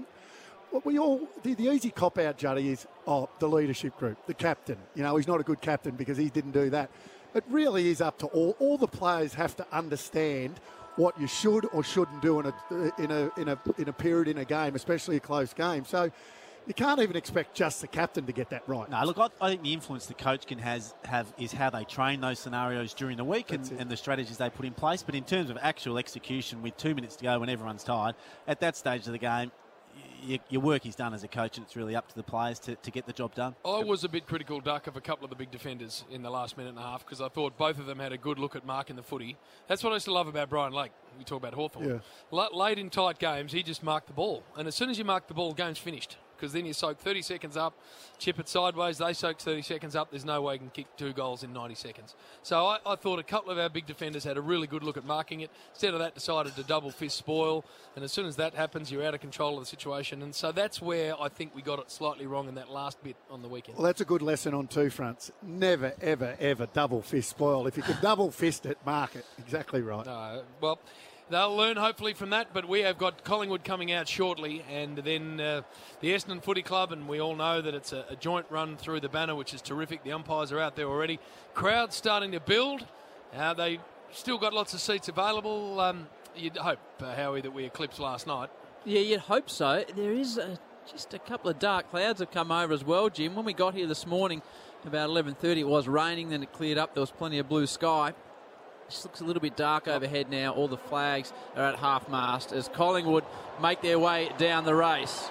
the easy cop-out, Juddy, is, the leadership group, the captain. You know, he's not a good captain because he didn't do that. It really is up to all the players have to understand what you should or shouldn't do in a period in a game, especially a close game. So you can't even expect just the captain to get that right. No, look, I think the influence the coach can have is how they train those scenarios during the week and the strategies they put in place. But in terms of actual execution, with 2 minutes to go when everyone's tired, at that stage of the game, your work is done as a coach, and it's really up to the players to get the job done. I was a bit critical, Duck, of a couple of the big defenders in the last minute and a half, because I thought both of them had a good look at marking the footy. That's what I used to love about Brian Lake. We talk about Hawthorn. Yeah. Late in tight games, he just marked the ball. And as soon as you mark the ball, the game's finished. Because then you soak 30 seconds up, chip it sideways, they soak 30 seconds up, there's no way you can kick 2 goals in 90 seconds. So I thought a couple of our big defenders had a really good look at marking it. Instead of that, decided to double fist spoil, and as soon as that happens, you're out of control of the situation. And so that's where I think we got it slightly wrong in that last bit on the weekend. Well, that's a good lesson on two fronts. Never, ever, ever double fist spoil. If you could double fist it, mark it. Exactly right. Well, they'll learn hopefully from that, but we have got Collingwood coming out shortly, and then the Essendon Footy Club, and we all know that it's a joint run through the banner, which is terrific. The umpires are out there already. Crowd's starting to build. They still got lots of seats available. You'd hope, Howie, that we eclipsed last night. Yeah, you'd hope so. There is just a couple of dark clouds have come over as well, Jim. When we got here this morning, about 11:30, it was raining, then it cleared up. There was plenty of blue sky. Just looks a little bit dark overhead now. All the flags are at half-mast as Collingwood make their way down the race.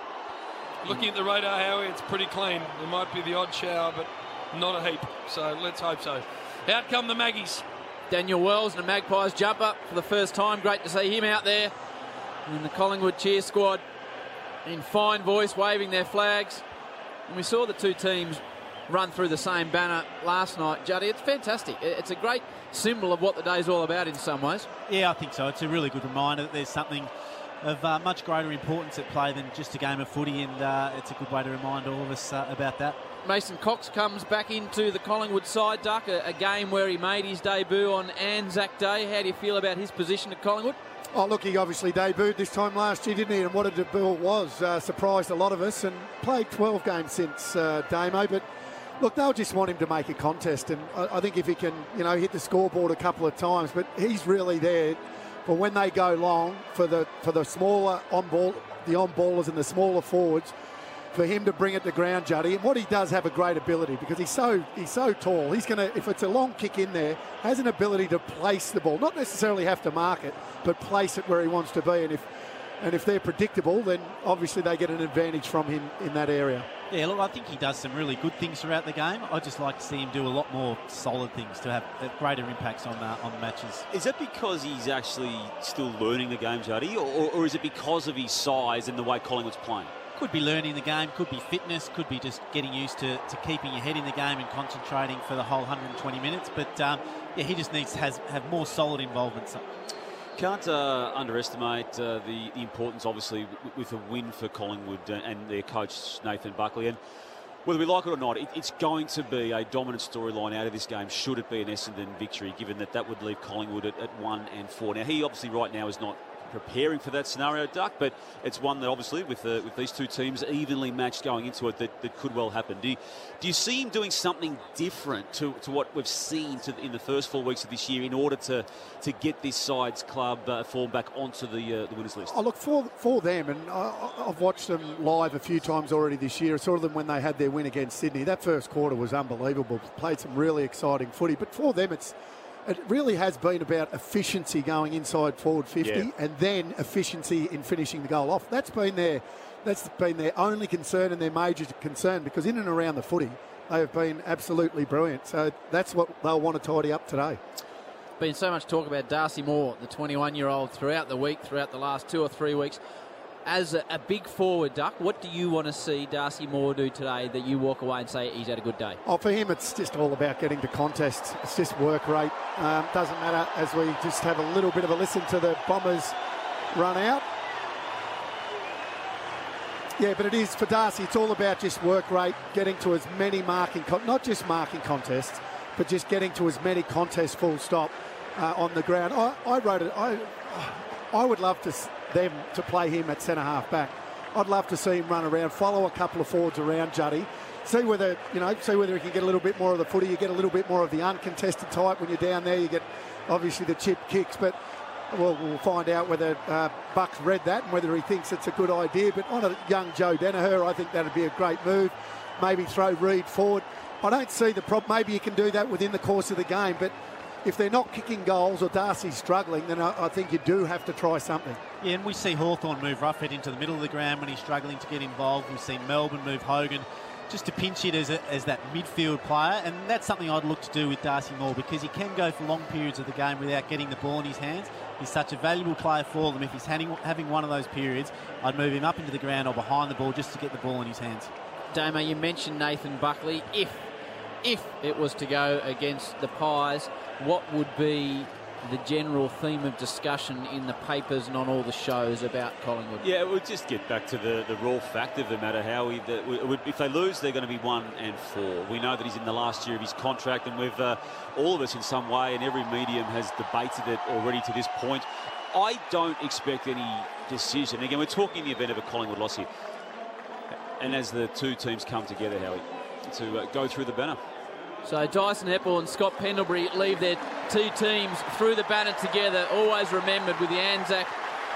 Looking at the radar, Howie, it's pretty clean. There might be the odd shower, but not a heap. So let's hope so. Out come the Maggies. Daniel Wells and the Magpies jump up for the first time. Great to see him out there. And the Collingwood cheer squad in fine voice waving their flags. And we saw the two teams run through the same banner last night, Juddy. It's fantastic. It's a great symbol of what the day's all about in some ways. Yeah, I think so. It's a really good reminder that there's something of much greater importance at play than just a game of footy, and it's a good way to remind all of us about that. Mason Cox comes back into the Collingwood side, Duck, a game where he made his debut on Anzac Day. How do you feel about his position at Collingwood? Oh, look, he obviously debuted this time last year, didn't he? And what a debut it was. Surprised a lot of us, and played 12 games since Damo. But look, they'll just want him to make a contest, and I think if he can, hit the scoreboard a couple of times, but he's really there for when they go long for the smaller on-ballers and the smaller forwards, for him to bring it to ground, Juddy. And what he does have a great ability, because he's so tall. He's going to, if it's a long kick in there, has an ability to place the ball, not necessarily have to mark it, but place it where he wants to be. And if they're predictable, then obviously they get an advantage from him in that area. Yeah, look, I think he does some really good things throughout the game. I'd just like to see him do a lot more solid things to have greater impacts on matches. Is that because he's actually still learning the game, Juddy, or is it because of his size and the way Collingwood's playing? Could be learning the game, could be fitness, could be just getting used to keeping your head in the game and concentrating for the whole 120 minutes. But, he just needs to have more solid involvement. Can't underestimate the importance, obviously, with a win for Collingwood and their coach, Nathan Buckley. And whether we like it or not, it's going to be a dominant storyline out of this game, should it be an Essendon victory, given that would leave Collingwood at 1-4. Now, he obviously right now is not preparing for that scenario, Duck, but it's one that obviously with these two teams evenly matched going into it that could well happen. Do you see him doing something different to what we've seen in the first 4 weeks of this year in order to get this side's club form back onto the winners list? Oh, look, for them, and I've watched them live a few times already this year. I saw them when they had their win against Sydney. That first quarter was unbelievable. Played some really exciting footy, but for them it really has been about efficiency going inside forward 50 and then efficiency in finishing the goal off. That's been their only concern and their major concern, because in and around the footy, they have been absolutely brilliant. So that's what they'll want to tidy up today. Been so much talk about Darcy Moore, the 21-year-old, throughout the week, throughout the last 2 or 3 weeks. As a big forward, Duck, what do you want to see Darcy Moore do today that you walk away and say he's had a good day? Oh, for him, it's just all about getting to contests. It's just work rate. Doesn't matter, as we just have a little bit of a listen to the Bombers run out. Yeah, but it is, for Darcy, it's all about just work rate, getting to as many not just marking contests, but just getting to as many contests full stop on the ground. I wrote it. I would love them to play him at centre-half back. I'd love to see him run around, follow a couple of forwards around Juddy, see whether he can get a little bit more of the footy. You get a little bit more of the uncontested type when you're down there. You get obviously the chip kicks, but we'll find out whether Buck's read that and whether he thinks it's a good idea. But on a young Joe Danaher, I think that'd be a great move. Maybe throw Reid forward. I don't see the problem. Maybe you can do that within the course of the game, but if they're not kicking goals or Darcy's struggling, then I think you do have to try something. Yeah, and we see Hawthorn move Roughead into the middle of the ground when he's struggling to get involved. We've seen Melbourne move Hogan just to pinch it as that midfield player, and that's something I'd look to do with Darcy Moore, because he can go for long periods of the game without getting the ball in his hands. He's such a valuable player for them. If he's having one of those periods, I'd move him up into the ground or behind the ball just to get the ball in his hands. Damo, you mentioned Nathan Buckley. If it was to go against the Pies, what would be the general theme of discussion in the papers and on all the shows about Collingwood? Yeah, it would just get back to the raw fact of the matter. If they lose, they're going to be 1-4. We know that he's in the last year of his contract, and we've all of us in some way, and every medium has debated it already to this point. I don't expect any decision. Again, we're talking in the event of a Collingwood loss here, and as the two teams come together, Howie, to go through the banner. So Dyson Heppell and Scott Pendlebury leave their two teams through the banner together, always remembered with the Anzac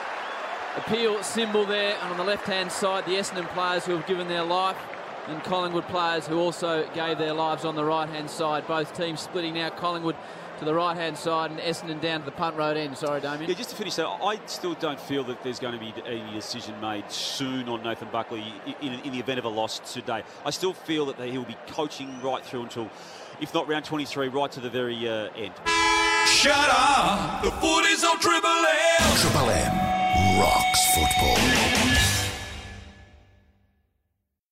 appeal symbol there, and on the left-hand side, the Essendon players who have given their life, and Collingwood players who also gave their lives on the right-hand side. Both teams splitting now, Collingwood to the right-hand side and Essendon down to the punt road end. Sorry, Damien. Yeah, just to finish that, I still don't feel that there's going to be any decision made soon on Nathan Buckley in the event of a loss today. I still feel that he'll be coaching right through until, if not round 23, right to the very end. Shut up! The footy's on Triple M! Triple M rocks football.